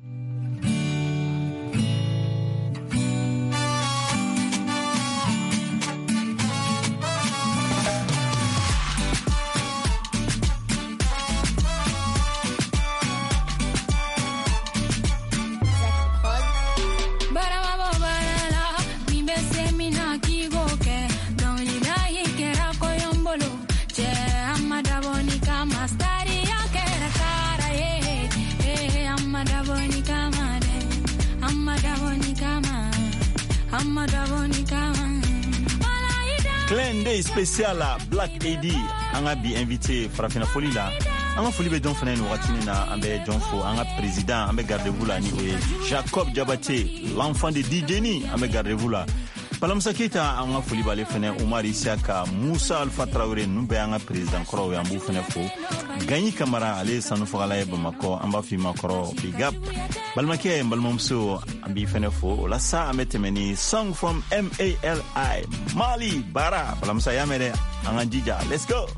Clin d'œil spécial à Black AD anga bi invité farafina folie la anga folie be don fana no watini na ambe John Fo anga président ambe gardez-vous la ni Jacob Diabaté l'enfant de DJ ni ambe gardez-vous la Palamsa Keita anga folie bale fana Omar Isiaka Moussa Alpha Traoré numbe anga président koro we ambu fana fo Gagny Camara ale sanu fogala Bamako amba fi makoro big up Balmake Balmomso ambi fana fo la sa ametemeni song from MALI Mali Bara Palamsa Yamere anga jija. Let's go.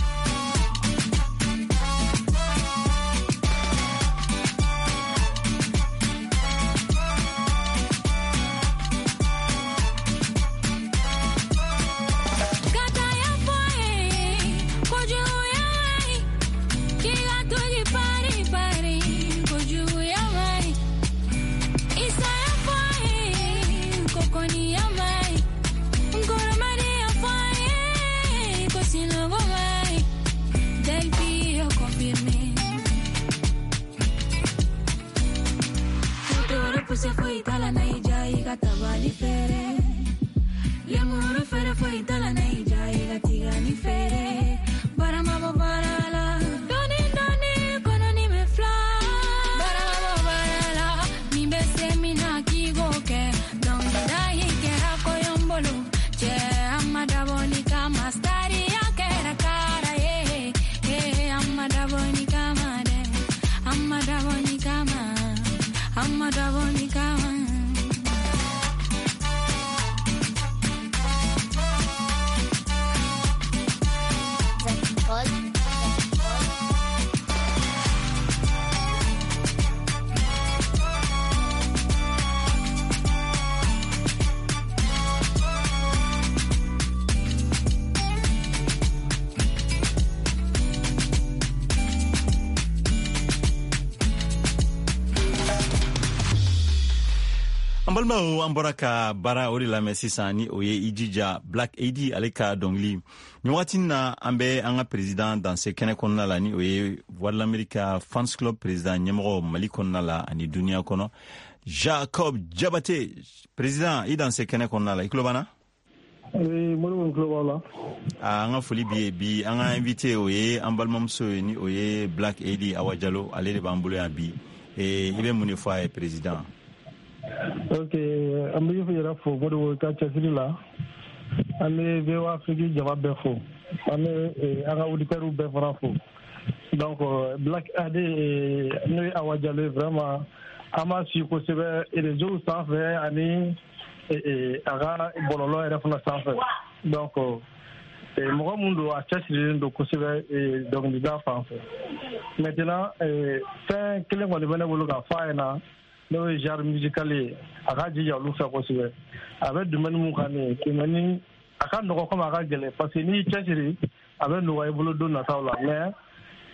Se fue itala na ija iga tabali fere le muru fere fue itala na ija iga tigani fere bara mabo barala doni kono ni me fla bara mabo barala mi bese mi na kigo ke don dai ke ra ko yombolo che amada bonika mastari ya ke ra kara amada bonika made amada bonika ma amada bonika ma Ambalma amboraka bara ori la mesisa ni oye ijija Black AD aleka dongli ni watina ambe anga president dans ce kene konna la ni oye Voix de l'Amérique Fans Club president nyemro Mali konna la ani dunia kono Jacob Diabaté president i dans ce kene konna la iklobana mo globala anga foli bi anga invité oye ambalma mso ni oye Black AD awajalo alele bambulo abi e ibe munifo e president. Ok, ambi fira fo modo ka chasila ane vewa afriki jama befo ane anga udikaru befra fo donc Black AD ne awajale vraiment ama si ko sebe les jours sans faire ani aga bololo era fona sans faire donc mo mundo a chasile ndo ko sebe donc da français maintenant fin kelen ko le bana bolo ka faena no genre musical aka jija lu fa ko sibe avec du menu mukane ki mani aka no ko ma aka gele parce que ni chachiri avec no way bolo do na tawla mais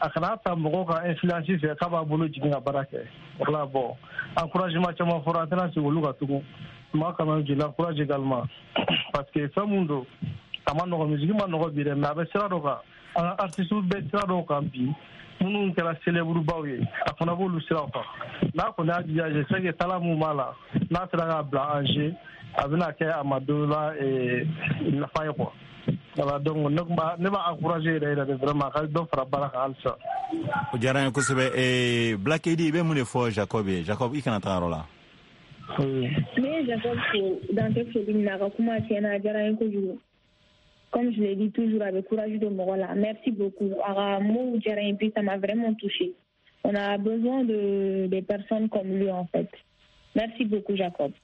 a kana ta mɔgɔ ka influence fɛ k'a b'a bolo jigin ka baara kɛ voilà bon encouragement caman fɔra an tɛna segin olu ka tugun moi quand même je l'encourage également parce que fɛn mun don a ma nɔgɔ musique ma nɔgɔ bi dɛ mais a bɛ sira dɔ kan an ka artiste bɛ sira dɔw kan bi minnu kɛra célèbre baw ye a fana b'olu siraw kan n'a kɔni y'a jija je sais que tala mun b'a la n'a sera k'a bila en jeu a bɛna kɛ a ma don la nafa ye quoi voilà donc ne b'a encourager yɛrɛ yɛrɛ de vraiment a ka dɔ fara baara kan halisa. o diyara n ye kosɛbɛ Black Eddie i bɛ mun de fɔ Jacob ye Jacob i kana taga yɔrɔ la. Ne ye Jacob fo dan tɛ foli min na a ka kuma tiɲɛna a diyara n ye kojugu. Comme je l'ai dit toujours, avec courage de Morola. Merci beaucoup. Puis ça m'a vraiment touché. On a besoin de personnes comme lui, en fait. Merci beaucoup, Jacob.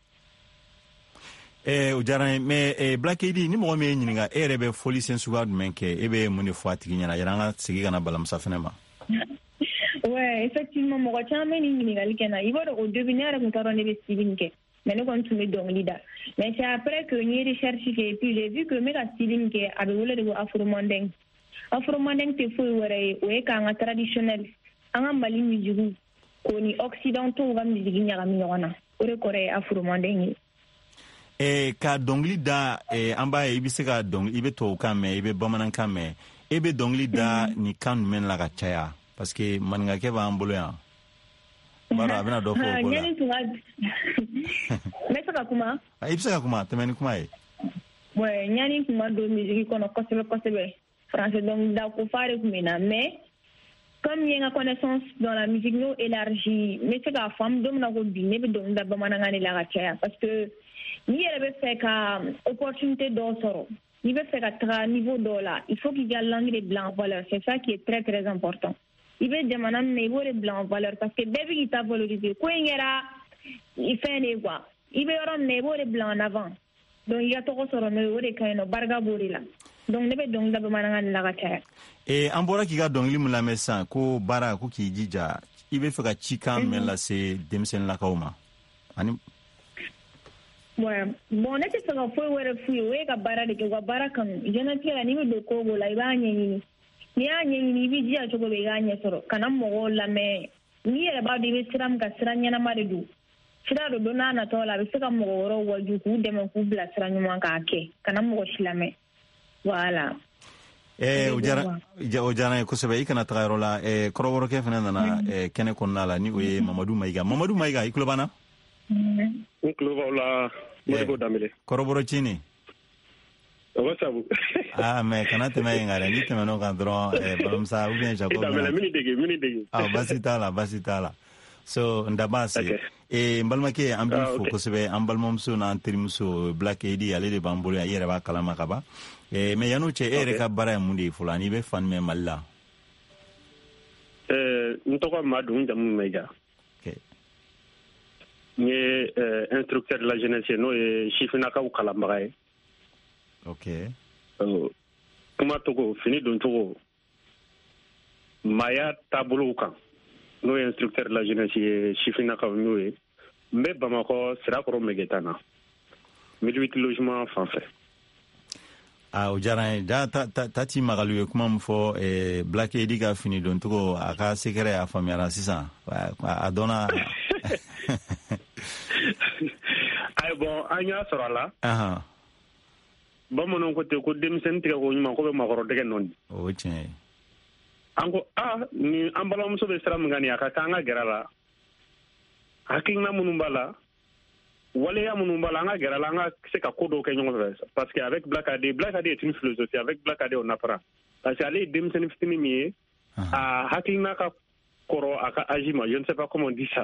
Mais Black Eddie, ni mo me nyinga erebe foli sensuga menke ebe mune fati nyana yaranga sigiga na balamsa fenema. Ouais, effectivement, mo rocha me ni nyinga likena. Ivo de devenir avec un ne be mais nous continuons donc leader. Mais c'est après que nous recherché et puis j'ai vu que mes styling que avec le afro-manding. Afro-manding c'est fou ouais quand traditionnel. En Mali musique koni occidentaux va musique nya miona. Ore Corée afro-manding. Ka dongli da amba ibise ka dong ibe to kame ibe bamanan kame ebe dongli da ni kan men la ka chaya parce que manga ke ba ambolo ya. Bara abina do ko bola. Mesa kuma? Ibsa kuma, temeni kuma e. Ouais, nyani kuma do musique kono kosebe. Français donc da ko fare kumina mais comme il y a une connaissance dans la musique nous élargie, mais c'est la femme dom na ko bine be donc da bamana ngani la gacha parce que ni elle fait ka opportunité d'osoro. Il veut faire à niveau dollar. Il faut qu'il y ait l'anglais blanc valeur, c'est ça qui est très très important. Il veut demander niveau blanc valeur parce que dès qu'il t'a valorisé ko ngera il fait les quoi. Il veut avoir nebo de blanc en avant. Donc il y a trop sur le niveau de kaino barga borila. Donc ne be donc da bamana la gacha. Ambora ki ga donc limu la mesa ko bara ko ki jija. Il veut faire chika men la se demsen la kauma. Ani ouais bon nete so ko were fu we ka bara de ko bara kan jena tira ni do ko go la ibanye ni anye ni bi jia to go be ganye soro kana mo la me ni era ba de siram ka siranya na mare du sira do na na to la be sika mo ro waju ku de mo ku bla siranyu man ka ke kana mo shilame voilà ojana ko sebe ikana tagaro la koroboro ke fana na kene konna la ni we Mamadou Maiga ikulo bana ikulo la mo damile koroboro chini wasabu mais kana te mai ngare ni te mano kan dron balamsa ou bien Jacob mini dege basitala so ndabase mbalma ke ambi fo ko sebe ambalmom so na antirimso Black Eddie ale de bambolo ya yere ba kala makaba mais yanu che ere ka bara mundi fulani be fan me malla ntoko madu ndamu meja ni instructeur de la jeunesse no e chifina ka ukala mbaye okay kuma togo fini don togo maya tabolo kan no instructeur de la jeunesse chifina ka noé mbe Bamako sera ko megetana 18 logements français o jara da tati magalu kuma mfo Black Eddie ga fini don togo aka secret a famia sisa adona ay bon anya sorala bamanon ko te ko demsen tiga ko nyuma ko be makoro dege non o tiens anko ni ambalam so be sram ngani aka kanga gerala hakina munumbala wale ya munumbala nga gerala nga se ka kodo ke nyongo parce que avec Black Eddie est une philosophie avec Black Eddie on apprend parce que aller demsen fitini mi hakina ka koro aka ajima je ne sais pas comment on dit ça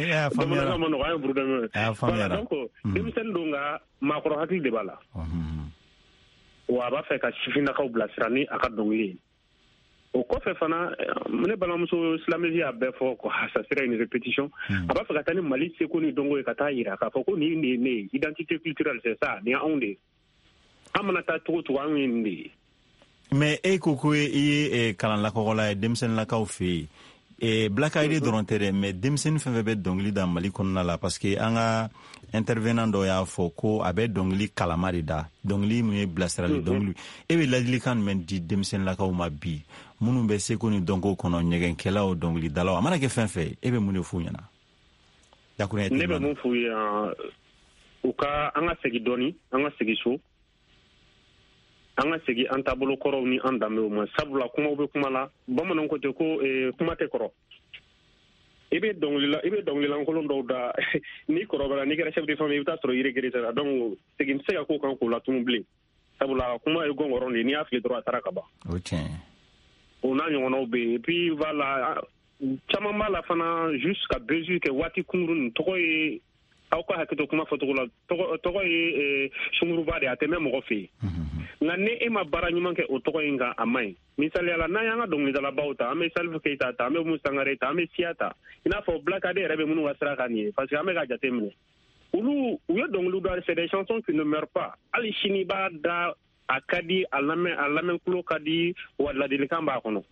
donc demsen donga makoro hakil de bala wa ba fe ka sifina ka blasrani aka dongli o ko fe fana mene balamso islamizi a be fo ko ça serait une répétition aba fe ka tani mali se ko ni dongo e kata ira ka fo ko ni identité culturelle c'est ça ni onde amana ta to an ni mais koko kalan la ko la demsen la ka o fe Black Eddie dorontere mais demsen fe be dongli da mali konna la parce que anga intervenant do ya fo ko abe dongli kalamari da dongli mu blastrali dongli be ladili kan men di demsen la ka o ma bi minnu bɛ seko ni dɔnko kɔnɔ ɲɛgɛnkɛlaw dɔnkilidalaw a mana kɛ fɛn fɛn e bɛ mun de f'u ɲɛna ne bɛ mun f'u ye u ka an ka segin dɔɔni an ka segin so an ka segin an taabolo kɔrɔw ni an danbew ma sabula kumaw bɛ kuma la bamananw ko ten ko kuma tɛ kɔrɔ i bɛ dɔnkililankolon dɔw da n'i kɔrɔbayara n'i kɛra chef de famille i bɛ taa sɔrɔ yiri geresera donc segin tɛ se ka k'o kan k'o latunu bilen sabula kuma ye gɔngɔrɔ de n'i y'a fili dɔrɔn a taara ka ban o tiɲɛ o n'a ɲɔgɔnnaw bɛ yen et puis voilà caman b'a la fana juste ka besoin kɛ waati kunkurun tɔgɔ ye aw ka hakɛto kuma fɔcogo la tɔgɔ ye sunguruba de a tɛ mɛn mɔgɔ fɛ yen nka ni e ma baara ɲuman kɛ o tɔgɔ in kan a man ɲi misaliyala n'an y'an ka dɔnkilidalabaw ta an bɛ Salifu Keyita ta an bɛ Musa Sangare ta an bɛ Siya ta i n'a fɔ Black Ade yɛrɛ bɛ minnu ka sira kan nin ye parce que an bɛ ka jate minɛ olu u ye dɔnkiliw da c'est des chansons qui ne meurent pas hali sini b'a da a ka di a lamɛn kulo ka di wa ladilikan b'a kɔnɔ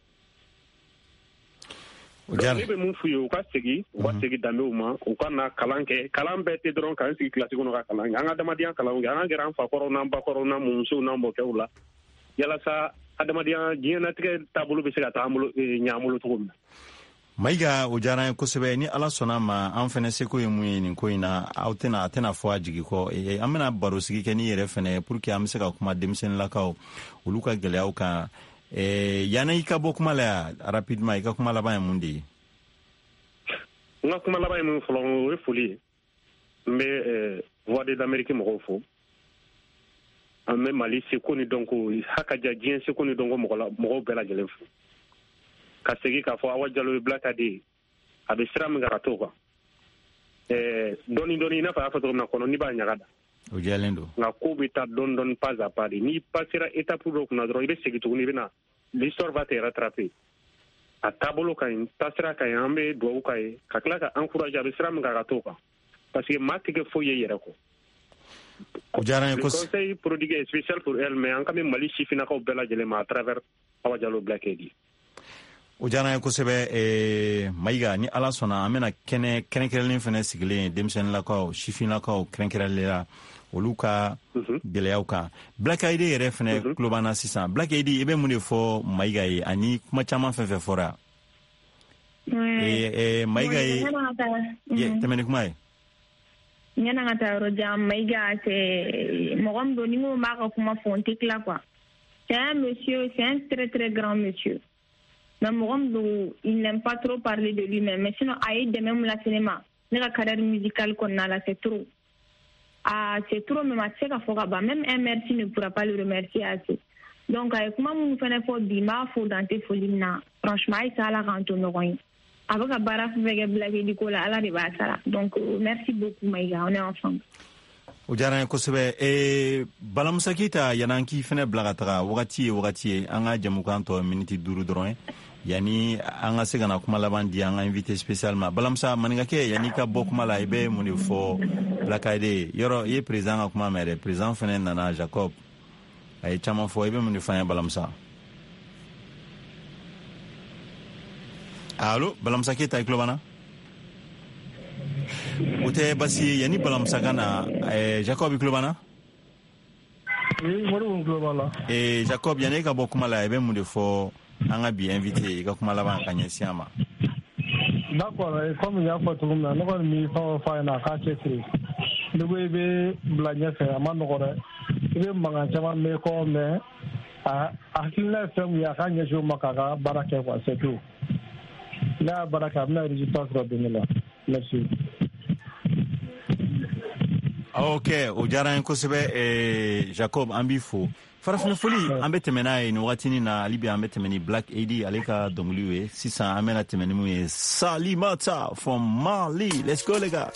ne bɛ mun f'u ye u ka segin danbew ma u ka na kalan kɛ kalan bɛɛ tɛ dɔrɔn k'an sigi kilasi kɔnɔ ka kalan kɛ an ka adamadenya kalanw kɛ an ka gɛrɛ an fakɔrɔw n'an bakɔrɔw n'an mɔmusow n'an mɔkɛw la yalasa adamadenya diɲɛnatigɛ taabolo bɛ se ka taa ɲɛ an bolo cogo min na Mayiga o diyara n ye kosɛbɛ ni ala sɔnna ma an fɛnɛ seko ye mun ye nin ko in na a tɛna fɔ a jigi kɔ an bɛna baro sigi kɛ ni yɛrɛ fɛnɛ pour que an bɛ se ka kuma denmisɛnnilakaw olu ka gɛlɛyaw kan yana i ka bɔ kuma la ya rapidement i ka kuma laban ye mun de ye n ka kuma laban ye mun fɔlɔ o ye foli ye n bɛ voix de l'Amérique mɔgɔw fo an bɛ Mali seko ni dɔnko hakaja diɲɛ seko ni dɔnko mɔgɔw bɛɛ lajɛlen fo ka segin k'a fɔ Awa Jalo ye Black Ade a bɛ sira min kan ka t'o kan dɔɔni i n'a fɔ a y'a fɔ cogo min na kɔnɔ n'i b'a ɲaga da o jɛlen don nka ko bɛ taa dɔɔni pas à pas de n'i passera étape dɔ kunna dɔrɔn i bɛ segin tuguni i bɛ na l'histoire va te rattraper a taabolo ka ɲi taasira ka ɲi an bɛ dugawu k'a ye ka tila ka encourager a bɛ sira min kan ka t'o kan parce que maa tɛ kɛ foyi ye yɛrɛ kɔ le conseil prodigué est spécial pour elle mais an ka bɛ Mali sifinnakaw bɛɛ lajɛlen ma à travers Awa Jalo Black Ade o diyara n ye kosɛbɛ Mayiga ni ala sɔnna an bɛna kɛnɛ kɛrɛnkɛrɛnlen fɛnɛ sigilen denmisɛnnilakaw sifinnakaw kɛrɛnkɛrɛnlela olu ka gɛlɛyaw kan Black Ade yɛrɛ fɛnɛ tulo b'an na sisan Black Ade i bɛ mun de fɔ Mayiga ye ani kuma caman fɛn fɛn fɔra Mayiga ye tɛmɛ ni kuma ye ɲana ka taa yɔrɔ jan Mayiga c'est mɔgɔ min don ni mo b'a ka kuma fɔ n tɛ tila quoi c'est un monsieur c'est un très très grand monsieur mais mɔgɔ min don il n'aime pas trop parler de lui-même mais sinon a ye dɛmɛ min lase ne ma ne ka carrière musicale kɔnɔna la c'est trop même a tɛ se ka fɔ ka ban même un merci ne pourra pas le remercier assez donc a ye kuma minnu fɛnɛ fɔ bi n b'a fɔ dan tɛ foli min na franchement a ye sa ala k'an to ɲɔgɔn ye a bɛ ka baara fɛn fɛn kɛ Black Ade ko la ala de b'a sara donc merci beaucoup Mayiga on est ensemble o diyara n ye kosɛbɛ Balamusa Keyita yan'an k'i fɛnɛ bila ka taga wagati ye an ka jamukan tɔ miniti 5 dɔrɔn yani an ka se ka na kuma laban di an ka invité spécial ma Balamusa maninkakɛ yani ka bɔ kuma la i bɛ mun de fɔ Black Ade yɔrɔ i ye président ka kuma mɛn dɛ président fɛnɛ nana Jacob a ye caman fɔ i bɛ mun de fɔ an ye Balamusa allo Balamusa Keyita i tulo b'an na o tɛ basi ye yani Balamusa ka na Jacob i tulo b'an na Jacob yani e ka bɔ kuma la i bɛ mun de fɔ an ka bi invité i ka kuma laban ka ɲɛsin a ma d'accord comme y'a fɔ cogo min na ne kɔni bɛ fɛn o fɛn na a k'a cɛsiri ni ko i bɛ bila ɲɛfɛ a ma nɔgɔ dɛ i bɛ mankan caman mɛn kɔ mais a hakilina ye fɛn min ye a k'a ɲɛsin o ma k'a ka baara kɛ quoi c'est tout n'a y'a baara kɛ a bɛna résultat sɔrɔ don la merci. ok o diyara n ye kosɛbɛ Jacob an b'i fo farafin foli an bɛ tɛmɛ n'a ye nin wagatinin na hali bi an bɛ tɛmɛ ni Black Ade ale ka dɔnkiliw ye sisan an bɛna tɛmɛ ni mun ye Salimata from Mali let's go les gars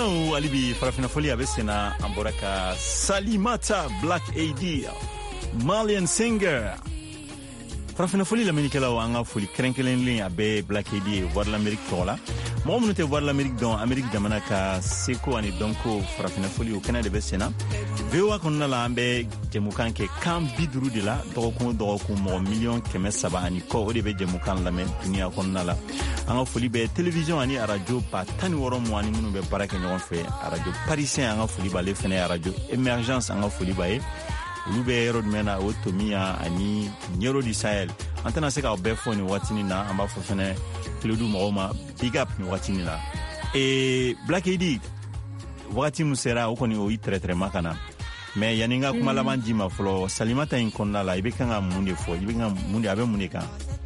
balimaw alibi farafina foli a bɛ senna an bɔra ka Salimata Black AD Malian singer farafina foli lamɛnnikɛlaw an ka foli kɛrɛnkɛrɛnlen a bɛ Black AD ye voix de l'Amérique tɔgɔ la mɔgɔ minnu tɛ voix de l'Amérique dɔn Amérique jamana ka seko ani dɔnko farafina foli o kɛnɛ de bɛ senna VOA kɔnɔna la an bɛ jɛmukan kɛ kan 50 de la dɔgɔkun o dɔgɔkun mɔgɔ miliyɔn 300 ani kɔ o de bɛ jɛmukan lamɛn duniya kɔnɔna la an ka foli bɛ télévision ani radio ba 16 mu ani minnu bɛ baara kɛ ɲɔgɔn fɛ radio parisien an ka foli b'ale fɛnɛ radio émergence an ka foli b'a ye olu bɛ yɔrɔ jumɛn na o tomiya ani ɲɛro di sahel an tɛna se k'aw bɛɛ fɔ nin waatinin na an b'a fɔ fɛnɛ kilodu mɔgɔw ma big up nin waatinin na Black AD wagati min sera o kɔni o i tɛrɛtɛrɛma ka na mais yani n ka kuma laban di ma fɔlɔ Salimata in kɔnɔna la i bɛ kan ka mun de fɔ i bɛ kan mun de a bɛ mun de kan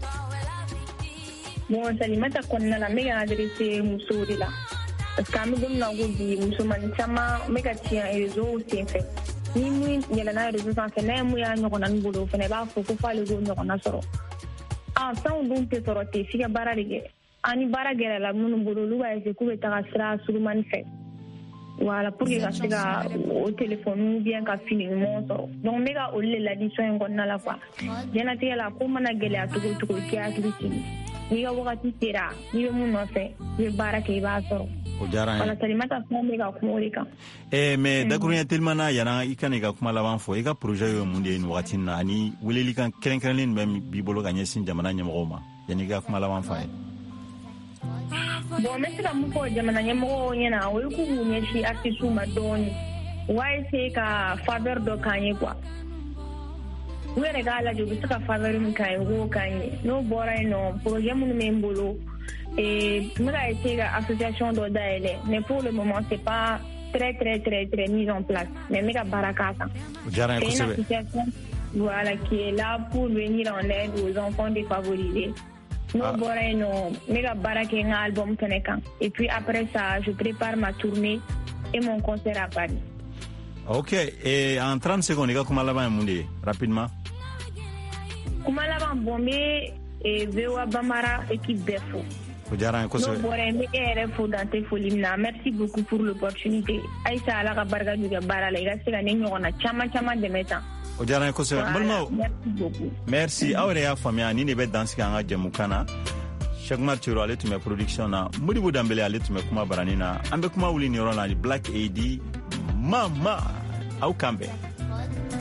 bon Salimata kɔnɔna la n bɛ ka adressé musow de la parce que an bɛ don min na ko bi musomanin caman n bɛ ka tiɲɛ réseau senfɛ ni min yɛlɛnna réseau sanfɛ n'a ye mun y'a ɲɔgɔnna bolo o fana b'a fɔ ko f'ale k'o ɲɔgɔnna sɔrɔ fɛnw dun tɛ sɔrɔ ten f'i ka baara de kɛ an ni baara gɛrɛla minnu bolo olu b'a essayer k'u bɛ taga sira surumani fɛ voilà pour que ka se ka o téléphone bien ka fini ɲuman sɔrɔ donc n bɛ ka olu de ladi sɔn in kɔnɔna la quoi diɲɛnatigɛ la ko mana gɛlɛya cogo o cogo i k'i hakili sigi n'i ka wagati sera n'i bɛ mun nɔfɛ i bɛ baara kɛ i b'a sɔrɔ o diyara n ye voilà Salimata fɛn bɛ ka kuma o de kan mais dakuruɲɛ teliman na yana i ka n'i ka kuma laban fɔ i ka projet ye mun de ye nin wagati na ani welelikan kɛrɛnkɛrɛnlen bɛ b'i bolo ka ɲɛsin jamana ɲɛmɔgɔw ma yanni i ka kuma laban fɔ a ye bon n bɛ se ka mun fɔ jamana ɲɛmɔgɔw ɲɛna o ye k'u k'u ɲɛsin artistes ma dɔɔni u b'a essayer ka faveur dɔ k'an ye quoi u yɛrɛ k'a lajɛ u bɛ se ka faveur min k'an ye u k'o k'an ye n'o bɔra yen nɔ projet minnu bɛ n bolo n bɛ ka essayer ka association dɔ dayɛlɛ mais pour le moment c'est pas très mis en place mais n bɛ ka baara k'a kan c'est une association voilà qui est là pour venir en aide aux enfants défavorisés. N'o bɔra yen nɔ n bɛ ka baara kɛ n ka album fɛnɛ kan et puis après ça je prépare ma tournée et mon concert à Paris. Ok, et en 30 secondes i ka kuma laban ye mun de ye rapidement kuma laban bon n bɛ VOA Bambara équipe bɛɛ fo o diyara n ye kosɛbɛ n'o bɔra yen n bɛ e yɛrɛ fo dan tɛ foli min na merci beaucoup pour l'opportunité Aïssa ala ka barika don i ka baara la i ka se ka ne ɲɔgɔnna caman dɛmɛ tan o diyara n ye kosɛbɛ balimaw merci aw yɛrɛ y'a faamuya ni de bɛ dansigi an ka jɛmukan na Cheikh Umar Tiro ale tun bɛ production na Modibo Dambele ale tun bɛ kuma barani na an bɛ kuma wuli nin yɔrɔ la Black AD Mama aw kan bɛn